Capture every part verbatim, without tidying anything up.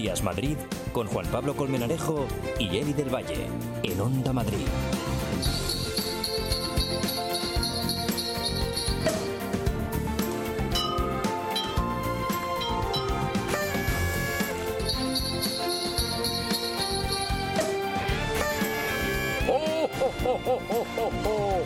Días Madrid con Juan Pablo Colmenarejo y Eli del Valle en Onda Madrid. ¡Oh, oh, oh, oh, oh, oh, oh!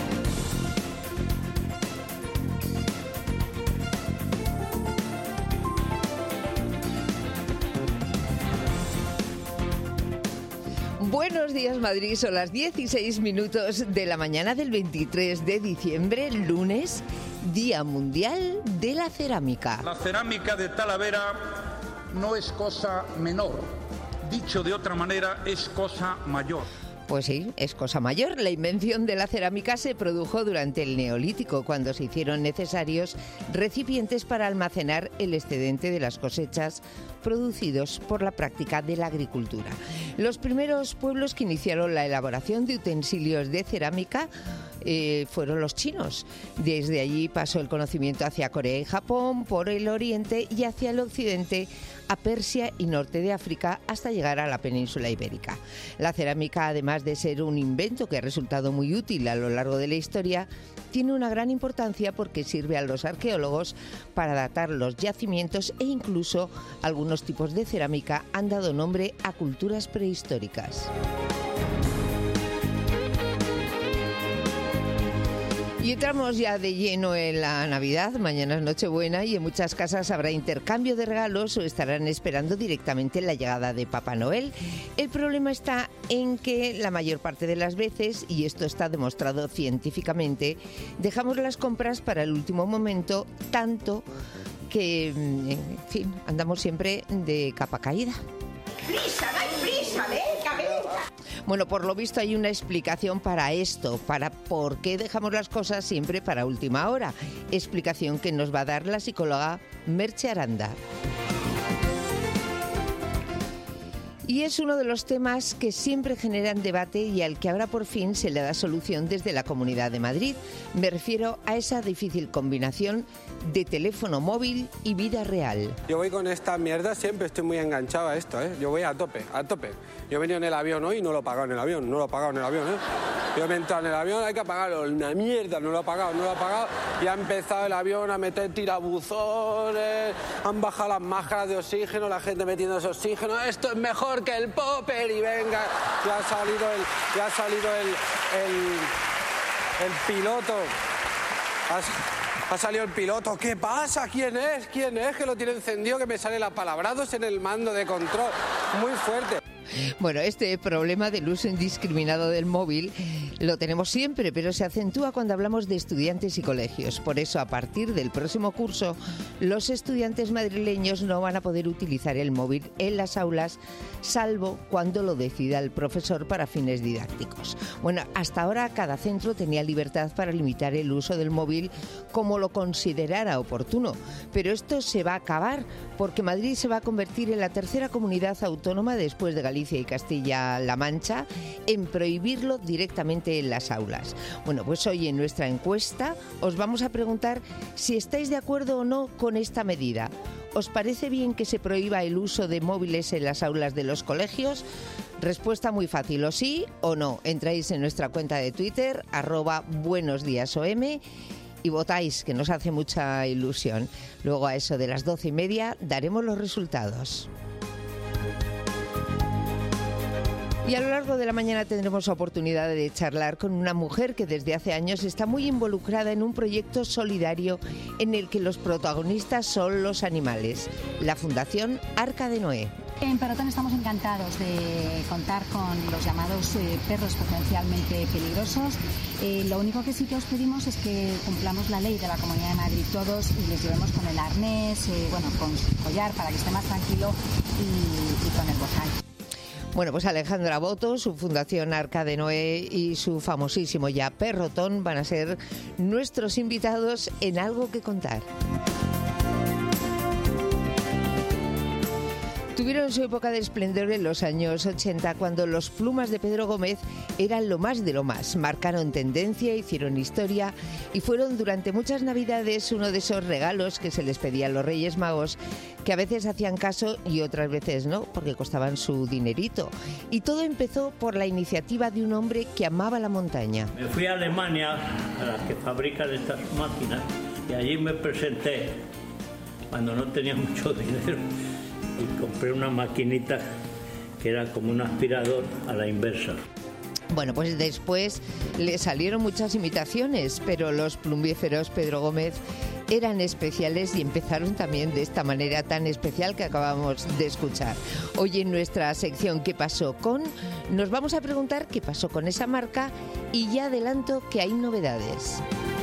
Buenos días, Madrid. Son las dieciséis minutos de la mañana del veintitrés de diciembre, lunes, Día Mundial de la Cerámica. La cerámica de Talavera no es cosa menor. Dicho de otra manera, es cosa mayor. Pues sí, es cosa mayor. La invención de la cerámica se produjo durante el Neolítico, cuando se hicieron necesarios recipientes para almacenar el excedente de las cosechas producidos por la práctica de la agricultura. Los primeros pueblos que iniciaron la elaboración de utensilios de cerámica eh, fueron los chinos. Desde allí pasó el conocimiento hacia Corea y Japón, por el oriente y hacia el occidente, a Persia y norte de África, hasta llegar a la península ibérica. La cerámica, además de ser un invento que ha resultado muy útil a lo largo de la historia, tiene una gran importancia porque sirve a los arqueólogos para datar los yacimientos e incluso algunos tipos de cerámica han dado nombre a culturas prehistóricas. Y entramos ya de lleno en la Navidad. Mañana es Nochebuena y en muchas casas habrá intercambio de regalos o estarán esperando directamente la llegada de Papá Noel. El problema está en que la mayor parte de las veces, y esto está demostrado científicamente, dejamos las compras para el último momento, tanto que, en fin, andamos siempre de capa caída. ¡Prisa, no hay prisa! ¡Venga, venga! Bueno, por lo visto hay una explicación para esto, para por qué dejamos las cosas siempre para última hora. Explicación que nos va a dar la psicóloga Merche Aranda. Y es uno de los temas que siempre generan debate y al que ahora por fin se le da solución desde la Comunidad de Madrid. Me refiero a esa difícil combinación de teléfono móvil y vida real. Yo voy con esta mierda, siempre estoy muy enganchado a esto, ¿eh? Yo voy a tope, a tope. Yo he venido en el avión hoy y no lo he pagado en el avión, no lo he pagado en el avión, ¿eh? Yo me he entrado en el avión, hay que pagarlo, una mierda, no lo he pagado, no lo he pagado. Y ha empezado el avión a meter tirabuzones, han bajado las máscaras de oxígeno, la gente metiendo ese oxígeno. Esto es mejor que el popper y venga, ya ha salido el, ya ha salido el, el, el piloto. Ha, ha salido el piloto. ¿Qué pasa? ¿Quién es? ¿Quién es? Que lo tiene encendido, que me sale la palabrados en el mando de control. Muy fuerte. Bueno, este problema del uso indiscriminado del móvil lo tenemos siempre, pero se acentúa cuando hablamos de estudiantes y colegios. Por eso, a partir del próximo curso, los estudiantes madrileños no van a poder utilizar el móvil en las aulas, salvo cuando lo decida el profesor para fines didácticos. Bueno, hasta ahora cada centro tenía libertad para limitar el uso del móvil como lo considerara oportuno, pero esto se va a acabar porque Madrid se va a convertir en la tercera comunidad autónoma después de Galicia y Castilla-La Mancha en prohibirlo directamente en las aulas. Bueno, pues hoy en nuestra encuesta os vamos a preguntar si estáis de acuerdo o no con esta medida. ¿Os parece bien que se prohíba el uso de móviles en las aulas de los colegios? Respuesta muy fácil, o sí o no. Entráis en nuestra cuenta de Twitter, arroba buenosdíasom, y votáis, que nos hace mucha ilusión. Luego a eso de las doce y media daremos los resultados. Y a lo largo de la mañana tendremos oportunidad de charlar con una mujer que desde hace años está muy involucrada en un proyecto solidario en el que los protagonistas son los animales, la Fundación Arca de Noé. En Perrotón estamos encantados de contar con los llamados eh, perros potencialmente peligrosos. Eh, lo único que sí que os pedimos es que cumplamos la ley de la Comunidad de Madrid todos y les llevemos con el arnés, eh, bueno, con su collar para que esté más tranquilo y, y con el bozal. Bueno, pues Alejandra Boto, su Fundación Arca de Noé y su famosísimo ya Perrotón van a ser nuestros invitados en Algo que Contar. Tuvieron su época de esplendor en los años ochenta, cuando los plumas de Pedro Gómez eran lo más de lo más. Marcaron tendencia, hicieron historia y fueron durante muchas navidades uno de esos regalos que se les pedían los Reyes Magos, que a veces hacían caso y otras veces no, porque costaban su dinerito. Y todo empezó por la iniciativa de un hombre que amaba la montaña. Me fui a Alemania, a la que fabrican estas máquinas, y allí me presenté cuando no tenía mucho dinero y compré una maquinita que era como un aspirador a la inversa. Bueno, pues después le salieron muchas imitaciones, pero los plumíferos Pedro Gómez eran especiales y empezaron también de esta manera tan especial que acabamos de escuchar. Hoy en nuestra sección ¿Qué pasó con?, nos vamos a preguntar qué pasó con esa marca y ya adelanto que hay novedades.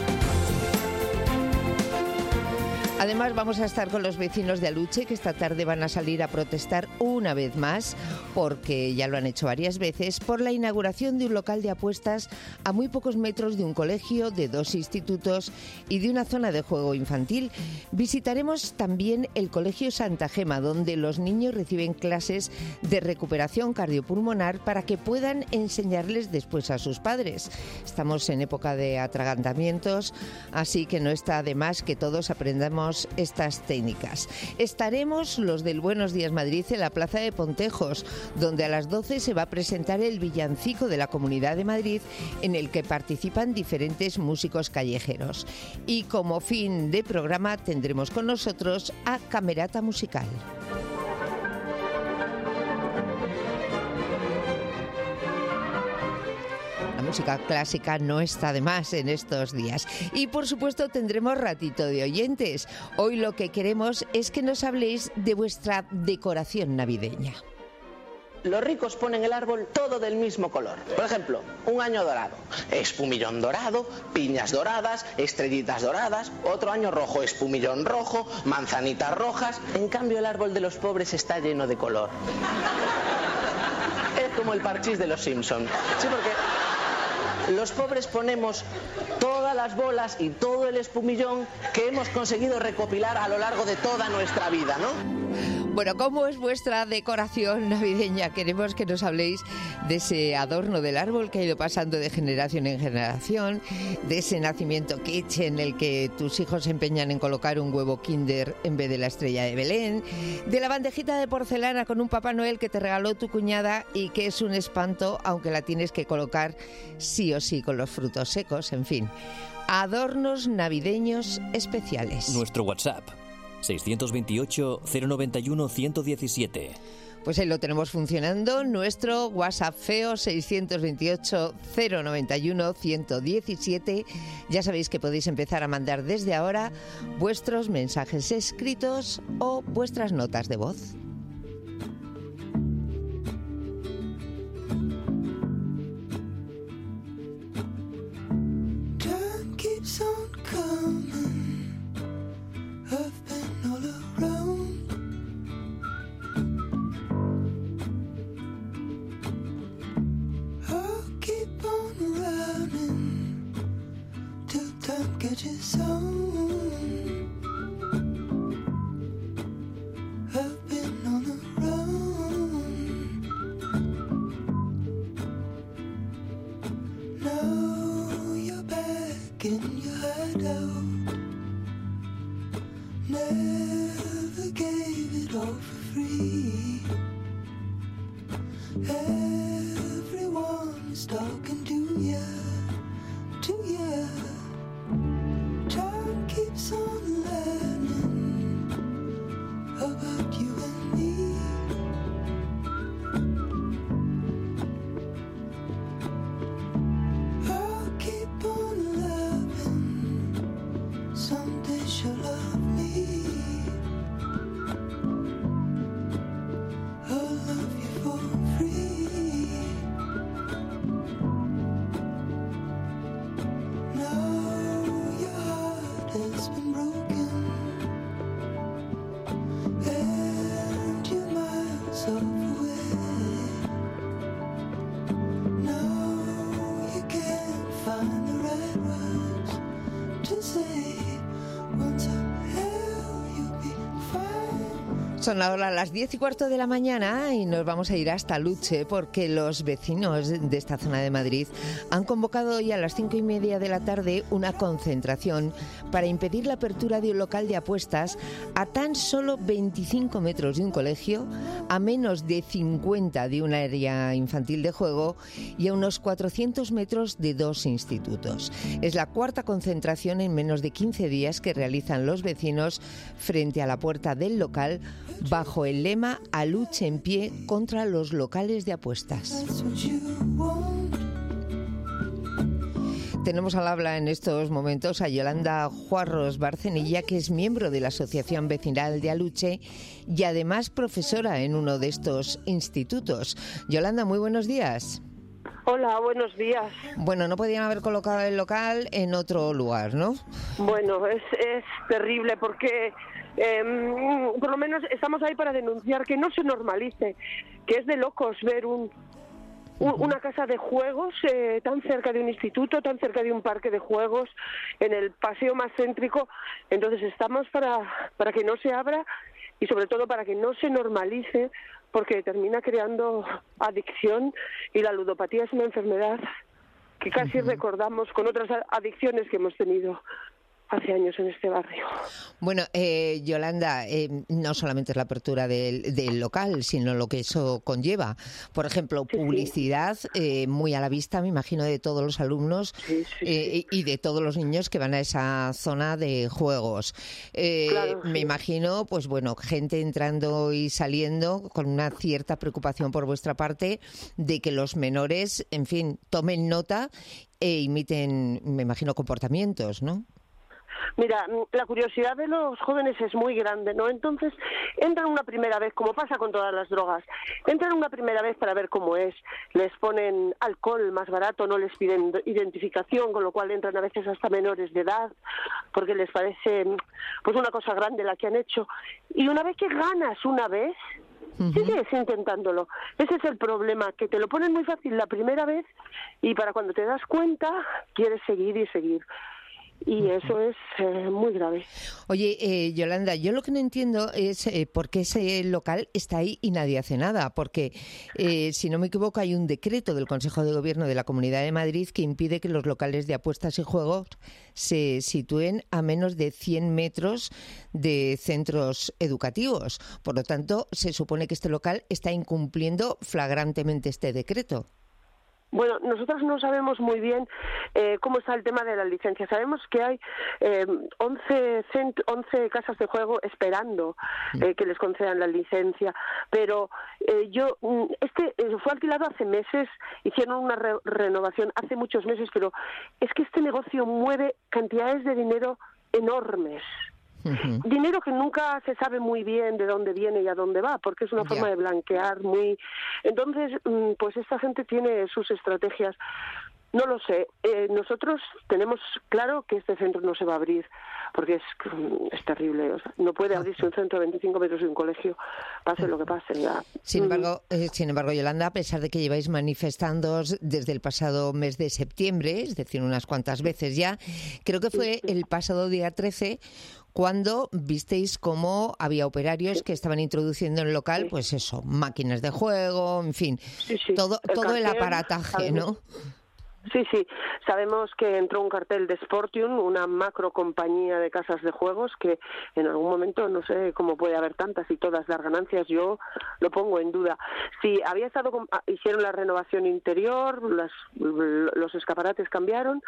Además, vamos a estar con los vecinos de Aluche, que esta tarde van a salir a protestar una vez más, porque ya lo han hecho varias veces, por la inauguración de un local de apuestas a muy pocos metros de un colegio, de dos institutos y de una zona de juego infantil. Visitaremos también el Colegio Santa Gema, donde los niños reciben clases de recuperación cardiopulmonar para que puedan enseñarles después a sus padres. Estamos en época de atragantamientos, así que no está de más que todos aprendamos estas técnicas. Estaremos los del Buenos Días Madrid en la Plaza de Pontejos, donde a las doce se va a presentar el villancico de la Comunidad de Madrid, en el que participan diferentes músicos callejeros. Y como fin de programa tendremos con nosotros a Camerata Musical. La música clásica no está de más en estos días. Y por supuesto tendremos ratito de oyentes. Hoy lo que queremos es que nos habléis de vuestra decoración navideña. Los ricos ponen el árbol todo del mismo color. Por ejemplo, un año dorado, espumillón dorado, piñas doradas, estrellitas doradas. Otro año rojo, espumillón rojo, manzanitas rojas. En cambio, el árbol de los pobres está lleno de color. Es como el parchís de los Simpson. Sí, porque los pobres ponemos todas las bolas y todo el espumillón que hemos conseguido recopilar a lo largo de toda nuestra vida, ¿no? Bueno, ¿cómo es vuestra decoración navideña? Queremos que nos habléis de ese adorno del árbol que ha ido pasando de generación en generación, de ese nacimiento kitsch en el que tus hijos se empeñan en colocar un huevo Kinder en vez de la estrella de Belén, de la bandejita de porcelana con un Papá Noel que te regaló tu cuñada y que es un espanto, aunque la tienes que colocar sí o sí con los frutos secos, en fin. Adornos navideños especiales. Nuestro WhatsApp, seiscientos veintiocho, cero noventa y uno, ciento diecisiete. Pues ahí lo tenemos funcionando, nuestro WhatsApp feo seiscientos veintiocho, cero noventa y uno, ciento diecisiete. Ya sabéis que podéis empezar a mandar desde ahora vuestros mensajes escritos o vuestras notas de voz. No. Son ahora las diez y cuarto de la mañana y nos vamos a ir hasta Luche porque los vecinos de esta zona de Madrid han convocado hoy a las cinco y media de la tarde una concentración para impedir la apertura de un local de apuestas a tan solo veinticinco metros de un colegio, a menos de cincuenta de un área infantil de juego y a unos cuatrocientos metros de dos institutos. Es la cuarta concentración en menos de quince días que realizan los vecinos frente a la puerta del local bajo el lema "A lucha en pie contra los locales de apuestas". Tenemos al habla en estos momentos a Yolanda Juarros Barcenilla, que es miembro de la Asociación Vecinal de Aluche y además profesora en uno de estos institutos. Yolanda, muy buenos días. Hola, buenos días. Bueno, no podían haber colocado el local en otro lugar, ¿no? Bueno, es, es terrible porque eh, por lo menos estamos ahí para denunciar que no se normalice, que es de locos ver un, un una casa de juegos eh, tan cerca de un instituto, tan cerca de un parque de juegos, en el paseo más céntrico. Entonces estamos para, para que no se abra y sobre todo para que no se normalice, porque termina creando adicción y la ludopatía es una enfermedad que casi uh-huh. recordamos con otras adicciones que hemos tenido hace años en este barrio. Bueno, eh, Yolanda, eh, no solamente es la apertura del, del local, sino lo que eso conlleva. Por ejemplo, sí, publicidad sí. Eh, muy a la vista, me imagino, de todos los alumnos sí, sí, eh, sí. y de todos los niños que van a esa zona de juegos. Eh, claro, me sí. imagino, pues bueno, gente entrando y saliendo con una cierta preocupación por vuestra parte de que los menores, en fin, tomen nota e imiten, me imagino, comportamientos, ¿no? Mira, la curiosidad de los jóvenes es muy grande, ¿no? Entonces, entran una primera vez, como pasa con todas las drogas, entran una primera vez para ver cómo es, les ponen alcohol más barato, no les piden identificación, con lo cual entran a veces hasta menores de edad, porque les parece pues una cosa grande la que han hecho. Y una vez que ganas una vez, uh-huh. sigues intentándolo. Ese es el problema, que te lo ponen muy fácil la primera vez y para cuando te das cuenta, quieres seguir y seguir. Y eso es eh, muy grave. Oye, eh, Yolanda, yo lo que no entiendo es eh, por qué ese local está ahí y nadie hace nada. Porque, eh, si no me equivoco, hay un decreto del Consejo de Gobierno de la Comunidad de Madrid que impide que los locales de apuestas y juegos se sitúen a menos de cien metros de centros educativos. Por lo tanto, se supone que este local está incumpliendo flagrantemente este decreto. Bueno, nosotros no sabemos muy bien eh, cómo está el tema de la licencia. Sabemos que hay eh, once, cent- once casas de juego esperando eh, que les concedan la licencia, pero eh, yo este eh, fue alquilado hace meses, hicieron una re- renovación hace muchos meses, pero es que este negocio mueve cantidades de dinero enormes. Uh-huh. Dinero que nunca se sabe muy bien de dónde viene y a dónde va, porque es una forma yeah. de blanquear muy... Entonces, pues esta gente tiene sus estrategias. No lo sé. Eh, nosotros tenemos claro que este centro no se va a abrir, porque es, es terrible. O sea, no puede abrirse un centro de veinticinco metros de un colegio, pase lo que pase. Ya. Sin embargo, eh, sin embargo, Yolanda, a pesar de que lleváis manifestándoos desde el pasado mes de septiembre, es decir, unas cuantas veces ya, creo que fue el pasado día trece cuando visteis cómo había operarios sí. que estaban introduciendo en el local, sí. pues eso, máquinas de juego, en fin, sí, sí. todo el, todo cartel, el aparataje, ¿no? Sí, sí. Sabemos que entró un cartel de Sportium, una macro compañía de casas de juegos, que en algún momento no sé cómo puede haber tantas y todas las ganancias, yo lo pongo en duda. Sí, había estado con, hicieron la renovación interior, las, los escaparates cambiaron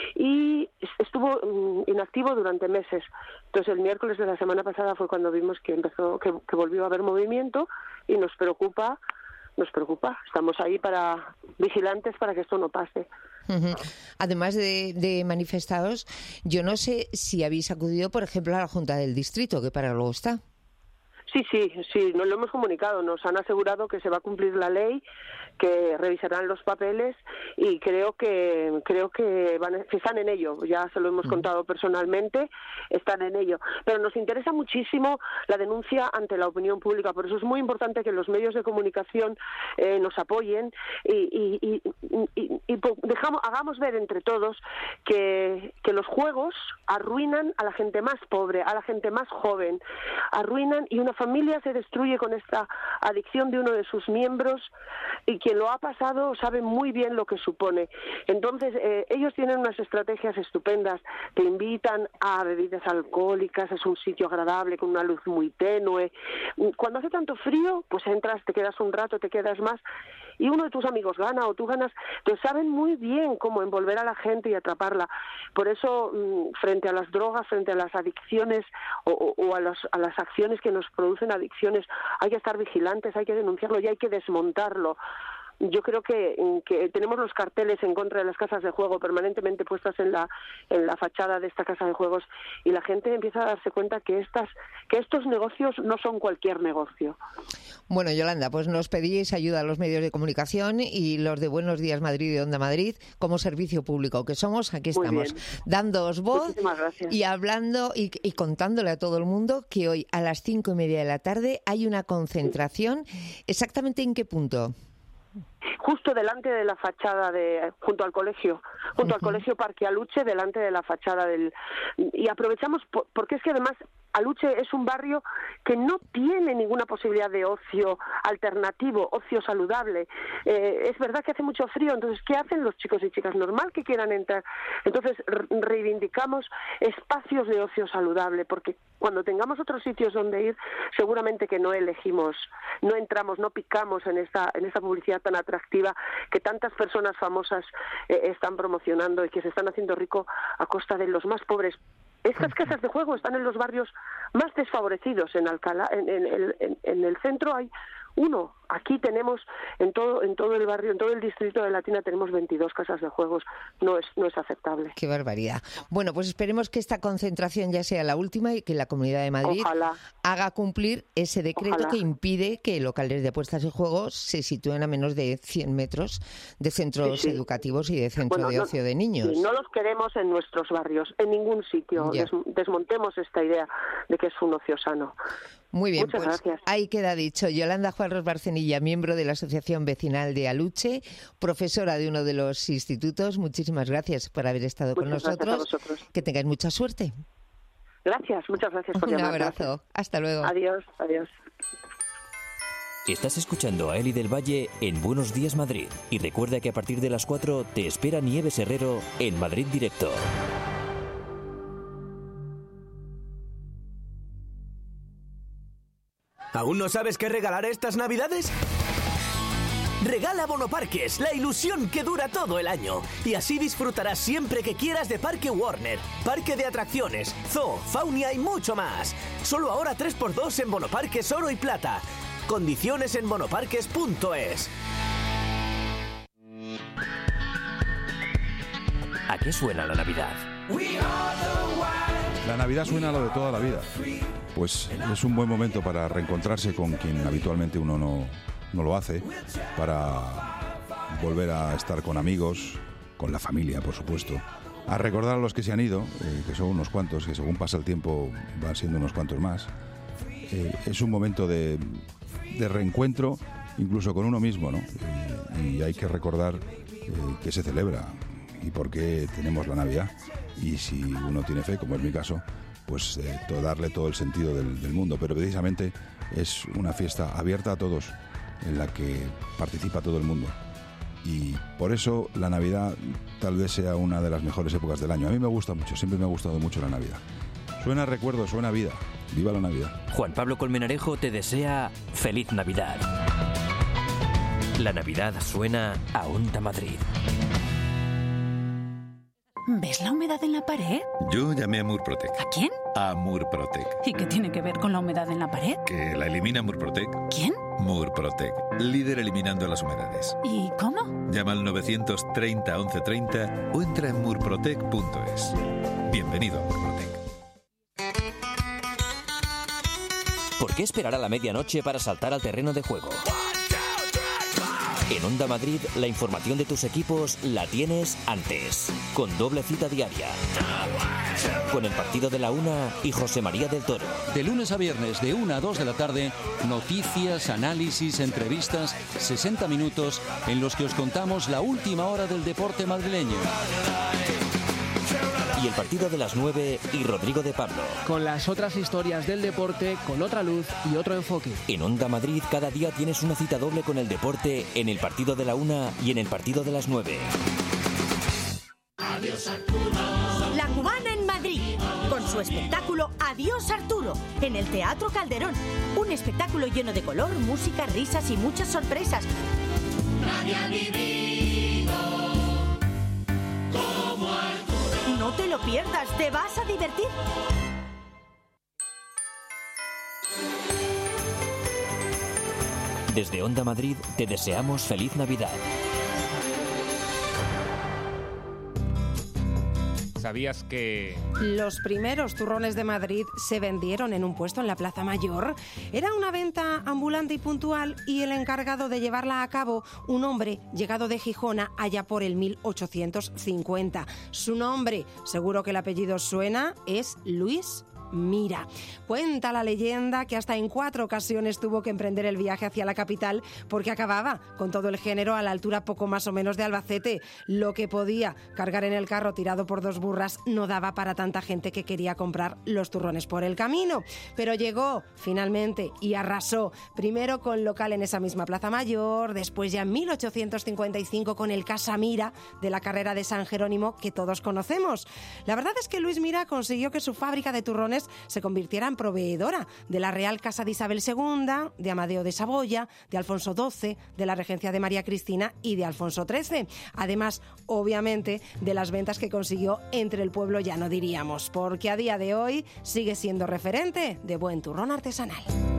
y estuvo inactivo durante meses. Entonces el miércoles de la semana pasada fue cuando vimos que empezó, que, que volvió a haber movimiento y nos preocupa. Nos preocupa. Estamos ahí para vigilantes para que esto no pase. Uh-huh. Además de, de manifestados, yo no sé si habéis acudido, por ejemplo, a la Junta del Distrito, que para luego está. Sí, sí, sí, nos lo hemos comunicado. Nos han asegurado que se va a cumplir la ley, que revisarán los papeles y creo que creo que, van, que están en ello. Ya se lo hemos contado personalmente, están en ello. Pero nos interesa muchísimo la denuncia ante la opinión pública. Por eso es muy importante que los medios de comunicación eh, nos apoyen y, y, y, y, y dejamos, hagamos ver entre todos que, que los juegos arruinan a la gente más pobre, a la gente más joven, arruinan, y una familia se destruye con esta adicción de uno de sus miembros, y quien lo ha pasado sabe muy bien lo que supone. Entonces eh, ellos tienen unas estrategias estupendas, te invitan a bebidas alcohólicas, es un sitio agradable con una luz muy tenue. Cuando hace tanto frío, pues entras, te quedas un rato, te quedas más, y uno de tus amigos gana o tú ganas. Entonces saben muy bien cómo envolver a la gente y atraparla. Por eso, frente a las drogas, frente a las adicciones o, o, o a, los, a las acciones que nos producen adicciones, hay que estar vigilantes, hay que denunciarlo y hay que desmontarlo. Yo creo que, que tenemos los carteles en contra de las casas de juego permanentemente puestas en la en la fachada de esta casa de juegos, y la gente empieza a darse cuenta que estas que estos negocios no son cualquier negocio. Bueno, Yolanda, pues nos pedís ayuda a los medios de comunicación y los de Buenos Días Madrid y Onda Madrid, como servicio público que somos, aquí estamos, dándoos voz y hablando y, y contándole a todo el mundo que hoy a las cinco y media de la tarde hay una concentración. ¿Exactamente en qué punto? Justo delante de la fachada de junto al colegio, junto uh-huh. al colegio Parque Aluche, delante de la fachada del, y aprovechamos por, porque es que además Aluche es un barrio que no tiene ninguna posibilidad de ocio alternativo, ocio saludable. Eh, es verdad que hace mucho frío, entonces ¿qué hacen los chicos y chicas? Normal que quieran entrar. Entonces reivindicamos espacios de ocio saludable, porque cuando tengamos otros sitios donde ir, seguramente que no elegimos, no entramos, no picamos en esta en esta publicidad tan atractiva que tantas personas famosas eh, están promocionando y que se están haciendo rico a costa de los más pobres. Estas casas de juego están en los barrios más desfavorecidos. En Alcalá, en, en, en, en el centro hay uno. Aquí tenemos en todo en todo el barrio, en todo el distrito de Latina tenemos veintidós casas de juegos. No es no es aceptable. Qué barbaridad. Bueno, pues esperemos que esta concentración ya sea la última y que la Comunidad de Madrid Ojalá. haga cumplir ese decreto Ojalá. que impide que locales de apuestas y juegos se sitúen a menos de cien metros de centros sí, sí. educativos y de centros bueno, de ocio no, de niños. Sí, no los queremos en nuestros barrios, en ningún sitio. Des, desmontemos esta idea de que es un ocio sano. Muy bien, Muchas pues gracias. Ahí queda dicho. Yolanda Juarros Barcenilla, miembro de la Asociación Vecinal de Aluche, profesora de uno de los institutos. Muchísimas gracias por haber estado muchas con nosotros. vosotros. Que tengáis mucha suerte. Gracias, muchas gracias por Un llamar. abrazo. Gracias. Hasta luego. Adiós, adiós. Estás escuchando a Eli del Valle en Buenos Días Madrid. Y recuerda que a partir de las cuatro te espera Nieves Herrero en Madrid Directo. ¿Aún no sabes qué regalar estas Navidades? Regala Bonoparques, la ilusión que dura todo el año. Y así disfrutarás siempre que quieras de Parque Warner, parque de atracciones, zoo, faunia y mucho más. Solo ahora tres por dos en Bonoparques Oro y Plata. Condiciones en bonoparques punto es. ¿A qué suena la Navidad? La Navidad suena a lo de toda la vida. Pues es un buen momento para reencontrarse con quien habitualmente uno no, no lo hace, para volver a estar con amigos, con la familia, por supuesto, a recordar a los que se han ido, eh, que son unos cuantos, que según pasa el tiempo van siendo unos cuantos más. Eh, es un momento de, de reencuentro, incluso con uno mismo, ¿no? Y, y hay que recordar eh, que se celebra y por qué tenemos la Navidad. Y si uno tiene fe, como es mi caso, pues eh, todo, darle todo el sentido del, del mundo. Pero precisamente es una fiesta abierta a todos, en la que participa todo el mundo. Y por eso la Navidad tal vez sea una de las mejores épocas del año. A mí me gusta mucho, siempre me ha gustado mucho la Navidad. Suena recuerdo, suena vida. ¡Viva la Navidad! Juan Pablo Colmenarejo te desea feliz Navidad. La Navidad suena a Onda Madrid. ¿Ves la humedad en la pared? Yo llamé a Murprotec. ¿A quién? A Murprotec. ¿Y qué tiene que ver con la humedad en la pared? Que la elimina Murprotec. ¿Quién? Murprotec, líder eliminando las humedades. ¿Y cómo? Llama al novecientos treinta once treinta o entra en murprotec punto es. Bienvenido a Murprotec. ¿Por qué esperar a la medianoche para saltar al terreno de juego? En Onda Madrid, la información de tus equipos la tienes antes, con doble cita diaria. Con el partido de la una y José María del Toro. De lunes a viernes, de una a dos de la tarde, noticias, análisis, entrevistas, sesenta minutos en los que os contamos la última hora del deporte madrileño. Y el partido de las nueve y Rodrigo de Pablo. Con las otras historias del deporte, con otra luz y otro enfoque. En Onda Madrid, cada día tienes una cita doble con el deporte en el partido de la una y en el partido de las nueve. Adiós Arturo. La Cubana en Madrid, con su espectáculo Adiós Arturo, en el Teatro Calderón. Un espectáculo lleno de color, música, risas y muchas sorpresas. Nadie ha vivido como Arturo. No te lo pierdas, te vas a divertir. Desde Onda Madrid te deseamos feliz Navidad. ¿Sabías que...? Los primeros turrones de Madrid se vendieron en un puesto en la Plaza Mayor. Era una venta ambulante y puntual y el encargado de llevarla a cabo, un hombre llegado de Gijona allá por el mil ochocientos cincuenta. Su nombre, seguro que el apellido suena, es Luis Mira. Cuenta la leyenda que hasta en cuatro ocasiones tuvo que emprender el viaje hacia la capital porque acababa con todo el género a la altura poco más o menos de Albacete. Lo que podía cargar en el carro tirado por dos burras no daba para tanta gente que quería comprar los turrones por el camino. Pero llegó finalmente y arrasó, primero con local en esa misma Plaza Mayor, después ya en mil ochocientos cincuenta y cinco con el Casa Mira de la carrera de San Jerónimo que todos conocemos. La verdad es que Luis Mira consiguió que su fábrica de turrones se convirtiera en proveedora de la Real Casa de Isabel segunda, de Amadeo de Saboya, de Alfonso doce, de la regencia de María Cristina y de Alfonso trece. Además, obviamente, de las ventas que consiguió entre el pueblo llano, diríamos, porque a día de hoy sigue siendo referente de buen turrón artesanal.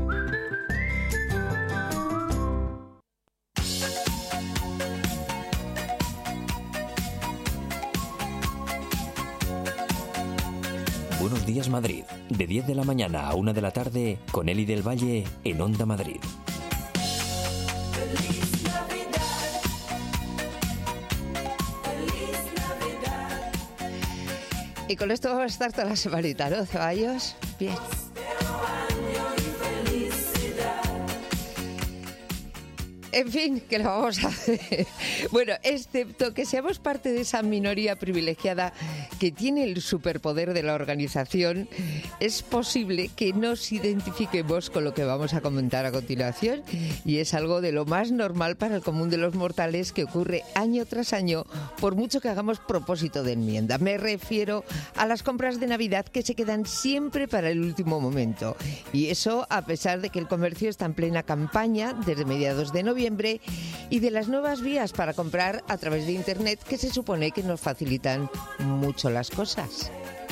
Buenos días Madrid, de diez de la mañana a una de la tarde, con Eli del Valle en Onda Madrid. Feliz Navidad. Feliz Navidad. Y con esto vamos a estar toda la semanita, ¿no, Ceballos? Bien. En fin, que lo vamos a hacer. Bueno, excepto que seamos parte de esa minoría privilegiada que tiene el superpoder de la organización, es posible que nos identifiquemos con lo que vamos a comentar a continuación, y es algo de lo más normal para el común de los mortales que ocurre año tras año, por mucho que hagamos propósito de enmienda. Me refiero a las compras de Navidad que se quedan siempre para el último momento. Y eso a pesar de que el comercio está en plena campaña desde mediados de noviembre, y de las nuevas vías para comprar a través de Internet que se supone que nos facilitan mucho las cosas.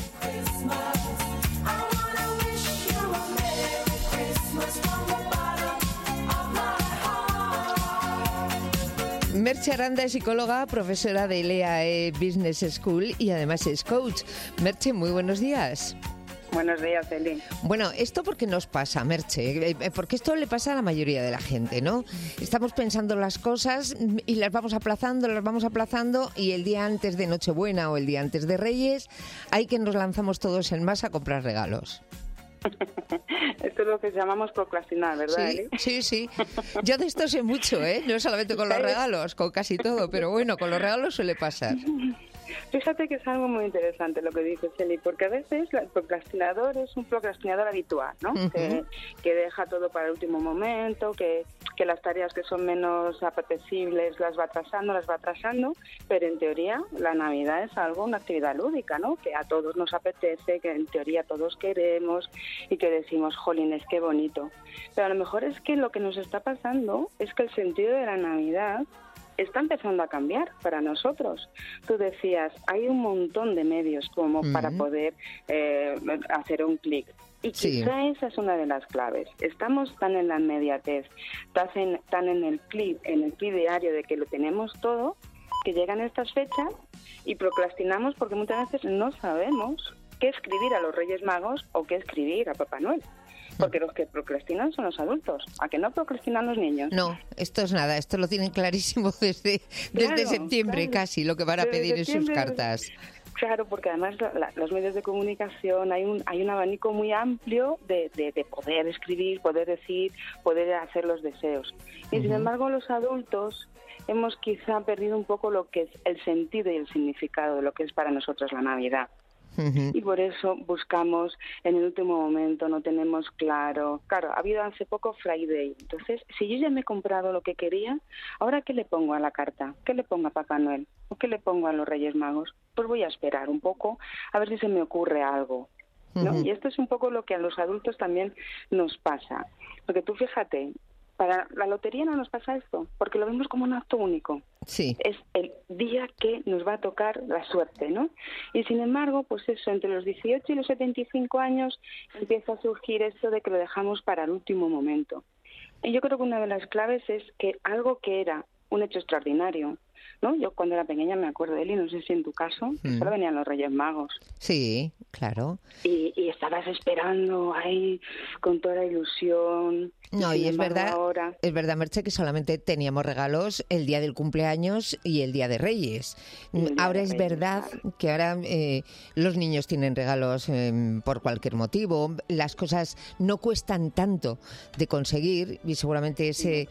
Merche Aranda es psicóloga, profesora de L A E Business School y además es coach. Merche, muy buenos días. Buenos días, Eli. Bueno, ¿esto por qué nos pasa, Merche? Porque esto le pasa a la mayoría de la gente, ¿no? Estamos pensando las cosas y las vamos aplazando, las vamos aplazando, y el día antes de Nochebuena o el día antes de Reyes hay que nos lanzamos todos en masa a comprar regalos. Esto es lo que llamamos procrastinar, ¿verdad, Sí, Eli? sí, sí. Yo de esto sé mucho, ¿eh? No solamente con los regalos, con casi todo, pero bueno, con los regalos suele pasar. Fíjate que es algo muy interesante lo que dices, Eli, porque a veces el procrastinador es un procrastinador habitual, ¿no? Uh-huh. que, que deja todo para el último momento, que, que las tareas que son menos apetecibles las va atrasando, las va atrasando, pero en teoría la Navidad es algo, una actividad lúdica, ¿no? Que a todos nos apetece, que en teoría todos queremos y que decimos, jolines, qué bonito. Pero a lo mejor es que lo que nos está pasando es que el sentido de la Navidad está empezando a cambiar para nosotros. Tú decías, hay un montón de medios como uh-huh. para poder eh, hacer un clic. Y quizá sí. esa es una de las claves. Estamos tan en la inmediatez, tan en, tan en el clic, en el clic diario de que lo tenemos todo, que llegan estas fechas y procrastinamos porque muchas veces no sabemos qué escribir a los Reyes Magos o qué escribir a Papá Noel. Porque los que procrastinan son los adultos, ¿a que no procrastinan los niños? No, esto es nada, esto lo tienen clarísimo desde, Claro, desde septiembre claro. casi, lo que van a Desde pedir en sus septiembre, cartas. Claro, porque además la- la- los medios de comunicación, hay un hay un abanico muy amplio de, de, de poder escribir, poder decir, poder hacer los deseos. Y sin Ujú. embargo los adultos hemos quizá perdido un poco lo que es el sentido y el significado de lo que es para nosotros la Navidad. Y por eso buscamos en el último momento, no tenemos claro. Claro, ha habido hace poco Friday. Entonces, si yo ya me he comprado lo que quería, ¿ahora qué le pongo a la carta? ¿Qué le pongo a Papá Noel? ¿O qué le pongo a los Reyes Magos? Pues voy a esperar un poco a ver si se me ocurre algo, ¿no? Ujú. Y esto es un poco lo que a los adultos también nos pasa. Porque tú fíjate, para la lotería no nos pasa esto, porque lo vemos como un acto único. Sí. Es el día que nos va a tocar la suerte, ¿no? Y sin embargo, pues eso, entre los dieciocho y los setenta y cinco años empieza a surgir esto de que lo dejamos para el último momento. Y yo creo que una de las claves es que algo que era un hecho extraordinario, ¿no? Yo cuando era pequeña me acuerdo de él, y no sé si en tu caso, que Mm. solo venían los Reyes Magos. Sí, claro. Y, y estabas esperando ahí con toda la ilusión. No, sin y es embargo, verdad, ahora... es verdad, Merche, que solamente teníamos regalos el día del cumpleaños y el día de Reyes. el día Ahora de es Reyes, verdad que ahora eh, los niños tienen regalos eh, por cualquier motivo. Las cosas no cuestan tanto de conseguir y seguramente ese,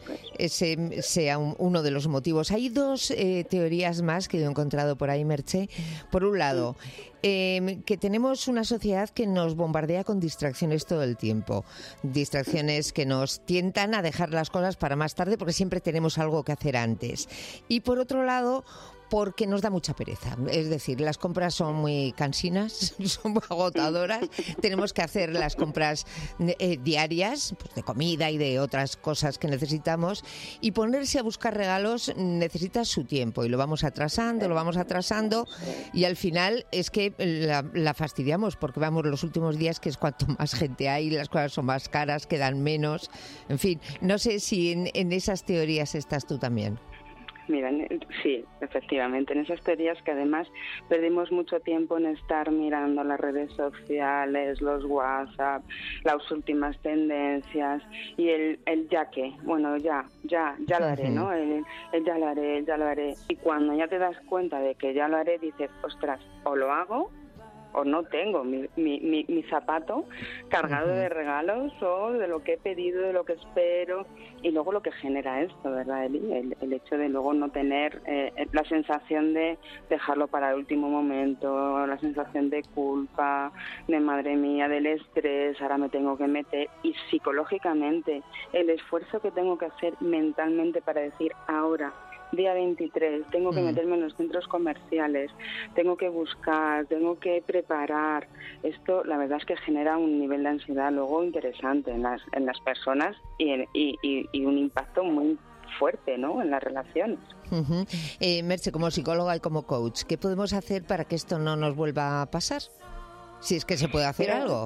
ese sea un- uno de los motivos. Hay dos eh, teorías más que he encontrado por ahí, Merche. Por un lado, eh, que tenemos una sociedad que nos bombardea con distracciones todo el tiempo. Distracciones que nos tientan a dejar las cosas para más tarde porque siempre tenemos algo que hacer antes. Y por otro lado, porque nos da mucha pereza. Es decir, las compras son muy cansinas, son agotadoras. Tenemos que hacer las compras eh, diarias, pues, de comida y de otras cosas que necesitamos. Y ponerse a buscar regalos necesita su tiempo. Y lo vamos atrasando, lo vamos atrasando. Y al final es que la, la fastidiamos porque vamos los últimos días, que es cuanto más gente hay, las cosas son más caras, quedan menos. En fin, no sé si en, en esas teorías estás tú también. Mira, en- sí, efectivamente, en esas teorías que además perdimos mucho tiempo en estar mirando las redes sociales, los WhatsApp, las últimas tendencias y el, el ya que, bueno, ya, ya, ya lo haré, ¿no? El, el ya lo haré, ya lo haré. Y cuando ya te das cuenta de que ya lo haré, dices, ostras, o lo hago o no tengo mi, mi, mi, mi zapato cargado de regalos o de lo que he pedido, de lo que espero, y luego lo que genera esto, ¿verdad, Eli? El, el hecho de luego no tener eh, la sensación de dejarlo para el último momento, la sensación de culpa, de madre mía, del estrés, ahora me tengo que meter, y psicológicamente el esfuerzo que tengo que hacer mentalmente para decir ahora, día veintitrés, tengo que Mm. meterme en los centros comerciales, tengo que buscar, tengo que preparar. Esto, la verdad es que genera un nivel de ansiedad luego interesante en las, en las personas y, en- y, y, y un impacto muy fuerte, ¿no?, en las relaciones. Ujú. Eh, Merche, como psicóloga y como coach, ¿qué podemos hacer para que esto no nos vuelva a pasar? Si es que se puede hacer Mira, algo.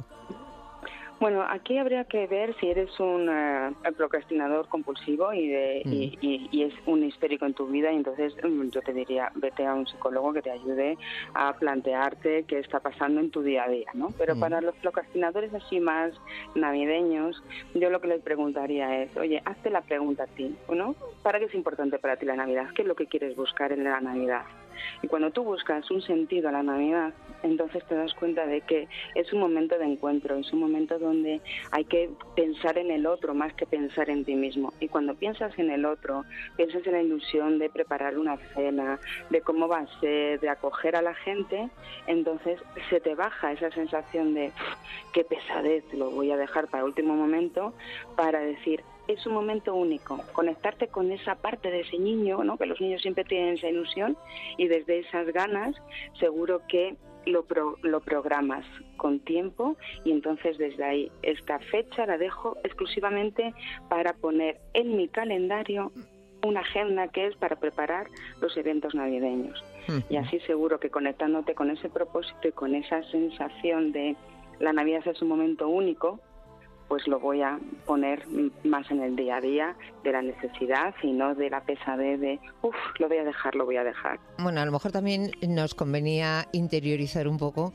Bueno, aquí habría que ver si eres un eh, procrastinador compulsivo y, de, Mm. y, y- y es un histórico en tu vida, y entonces mm, yo te diría, vete a un psicólogo que te ayude a plantearte qué está pasando en tu día a día, ¿no? Pero Mm. para los procrastinadores así más navideños, yo lo que les preguntaría es, oye, hazte la pregunta a ti, ¿no? ¿Para qué es importante para ti la Navidad? ¿Qué es lo que quieres buscar en la Navidad? Y cuando tú buscas un sentido a la Navidad, entonces te das cuenta de que es un momento de encuentro, es un momento donde hay que pensar en el otro más que pensar en ti mismo. Y cuando piensas en el otro, piensas en la ilusión de preparar una cena, de cómo va a ser, de acoger a la gente, entonces se te baja esa sensación de "Uf, qué pesadez, lo voy a dejar para el último momento", para decir, es un momento único, conectarte con esa parte de ese niño, ¿no?, que los niños siempre tienen esa ilusión, y desde esas ganas seguro que lo, pro, lo programas con tiempo, y entonces desde ahí esta fecha la dejo exclusivamente para poner en mi calendario una agenda que es para preparar los eventos navideños. Y así seguro que conectándote con ese propósito y con esa sensación de la Navidad es un momento único, pues lo voy a poner más en el día a día de la necesidad y no de la pesadez de, uff, lo voy a dejar, lo voy a dejar. Bueno, a lo mejor también nos convenía interiorizar un poco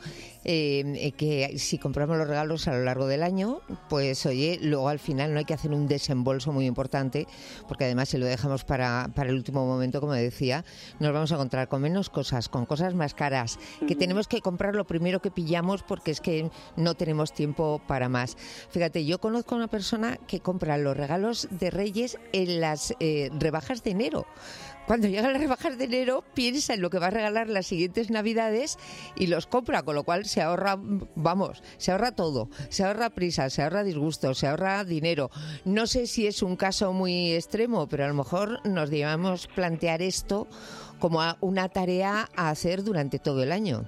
eh, que si compramos los regalos a lo largo del año, pues oye, luego al final no hay que hacer un desembolso muy importante, porque además si lo dejamos para, para el último momento, como decía, nos vamos a encontrar con menos cosas, con cosas más caras, que uh-huh. tenemos que comprar lo primero que pillamos porque es que no tenemos tiempo para más. Fíjate, yo conozco a una persona que compra los regalos de Reyes en las eh, rebajas de enero. Cuando llegan las rebajas de enero, piensa en lo que va a regalar las siguientes Navidades y los compra, con lo cual se ahorra, vamos, se ahorra todo. Se ahorra prisa, se ahorra disgusto, se ahorra dinero. No sé si es un caso muy extremo, pero a lo mejor nos debemos plantear esto como una tarea a hacer durante todo el año.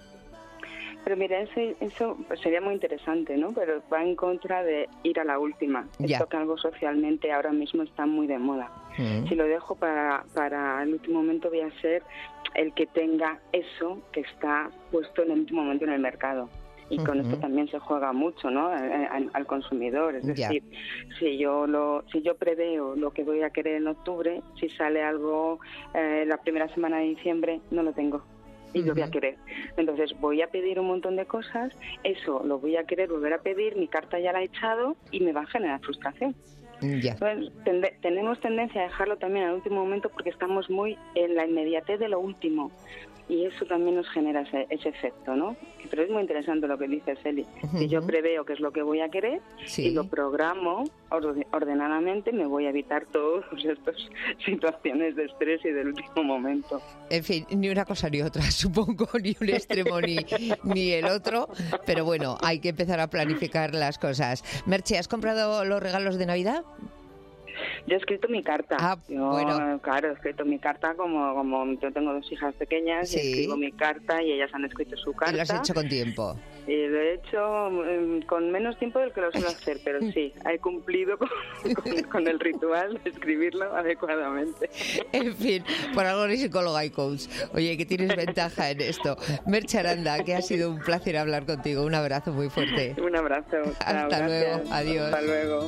Pero mira, eso, eso sería muy interesante, ¿no? Pero va en contra de ir a la última. Ya. Esto que algo socialmente ahora mismo está muy de moda. Mm. Si lo dejo para, para el último momento, voy a ser el que tenga eso que está puesto en el último momento en el mercado. Y con uh-huh. esto también se juega mucho, ¿no? Al, al consumidor. Es decir, yeah. si yo lo, si yo preveo lo que voy a querer en octubre, si sale algo eh, la primera semana de diciembre, no lo tengo. Y lo voy a querer. Entonces voy a pedir un montón de cosas, eso lo voy a querer volver a pedir, mi carta ya la he echado y me va a generar frustración. Ya. Entonces, tende, tenemos tendencia a dejarlo también al último momento porque estamos muy en la inmediatez de lo último. Y eso también nos genera ese, ese efecto, ¿no? Pero es muy interesante lo que dice Celi. Uh-huh. Si yo preveo qué es lo que voy a querer sí. y lo programo ordenadamente, me voy a evitar todas estas situaciones de estrés y del último momento. En fin, ni una cosa ni otra, supongo, ni un extremo ni, ni el otro. Pero bueno, hay que empezar a planificar las cosas. Merche, ¿has comprado los regalos de Navidad? Yo he escrito mi carta. Ah, yo, bueno. Claro, he escrito mi carta como, como yo tengo dos hijas pequeñas sí. y escribo mi carta y ellas han escrito su carta. Y lo has hecho con tiempo. Y lo he hecho um, con menos tiempo del que lo suelo hacer, pero sí, he cumplido con, con, con el ritual de escribirlo adecuadamente. En fin, por algo eres psicóloga y coach. Oye, que tienes ventaja en esto. Merche Aranda, que ha sido un placer hablar contigo. Un abrazo muy fuerte. Un abrazo. Hasta Chao, luego. Gracias. Adiós. Hasta luego.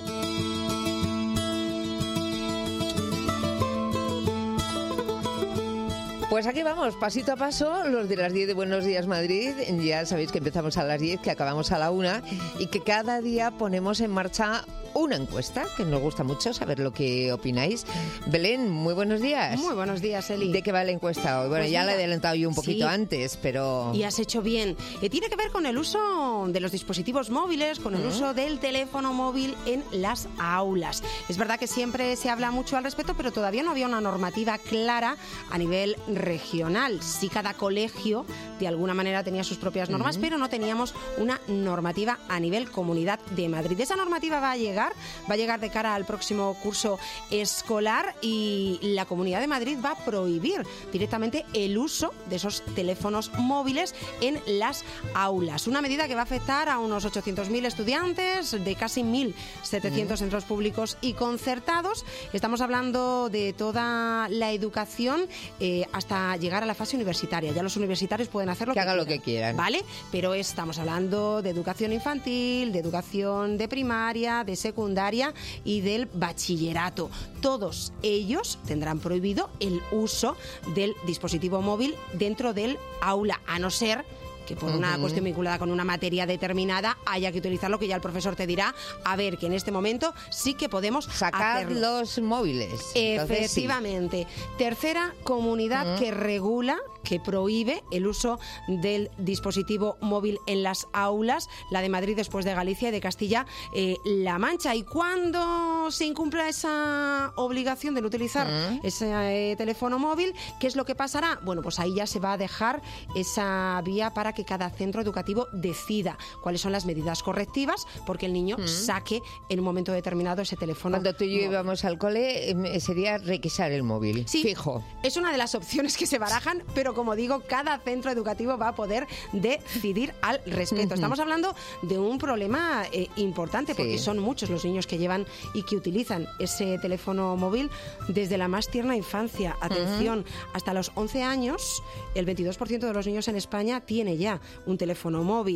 Pues aquí vamos, pasito a paso, los de las diez de Buenos Días Madrid. Ya sabéis que empezamos a las diez, que acabamos a la una y que cada día ponemos en marcha una encuesta, que nos gusta mucho saber lo que opináis. Belén, muy buenos días. Muy buenos días, Eli. ¿De qué va la encuesta hoy? Bueno, pues ya mira, la he adelantado yo un poquito sí, antes, pero... Y has hecho bien. Eh, tiene que ver con el uso de los dispositivos móviles, con el uh-huh. uso del teléfono móvil en las aulas. Es verdad que siempre se habla mucho al respecto, pero todavía no había una normativa clara a nivel regional. Sí, cada colegio de alguna manera tenía sus propias normas, uh-huh. pero no teníamos una normativa a nivel Comunidad de Madrid. Esa normativa va a llegar, va a llegar de cara al próximo curso escolar y la Comunidad de Madrid va a prohibir directamente el uso de esos teléfonos móviles en las aulas. Una medida que va a afectar a unos ochocientos mil estudiantes de casi mil setecientos uh-huh. centros públicos y concertados. Estamos hablando de toda la educación eh, hasta llegar a la fase universitaria. Ya los universitarios pueden hacer lo que, que hagan quieran, lo que quieran, ¿vale? Pero estamos hablando de educación infantil, de educación de primaria, de secundaria y del bachillerato. Todos ellos tendrán prohibido el uso del dispositivo móvil dentro del aula, a no ser que por una uh-huh. cuestión vinculada con una materia determinada haya que utilizarlo, que ya el profesor te dirá, a ver, que en este momento sí que podemos sacar hacerlo. Los móviles. Efectivamente. Sí. Tercera comunidad uh-huh. que regula, que prohíbe el uso del dispositivo móvil en las aulas, la de Madrid después de Galicia y de Castilla-La eh, Mancha. ¿Y cuándo se incumpla esa obligación de no utilizar uh-huh. ese eh, teléfono móvil? ¿Qué es lo que pasará? Bueno, pues ahí ya se va a dejar esa vía para que cada centro educativo decida cuáles son las medidas correctivas porque el niño uh-huh. saque en un momento determinado ese teléfono. Cuando tú y yo móvil. íbamos al cole eh, sería requisar el móvil, sí, fijo. Es una de las opciones que se barajan, pero como digo, cada centro educativo va a poder decidir al respecto. Uh-huh. Estamos hablando de un problema eh, importante porque sí. son muchos los niños que llevan y que utilizan ese teléfono móvil desde la más tierna infancia. Atención, uh-huh. hasta los once años, el veintidós por ciento de los niños en España tiene ya un teléfono móvil.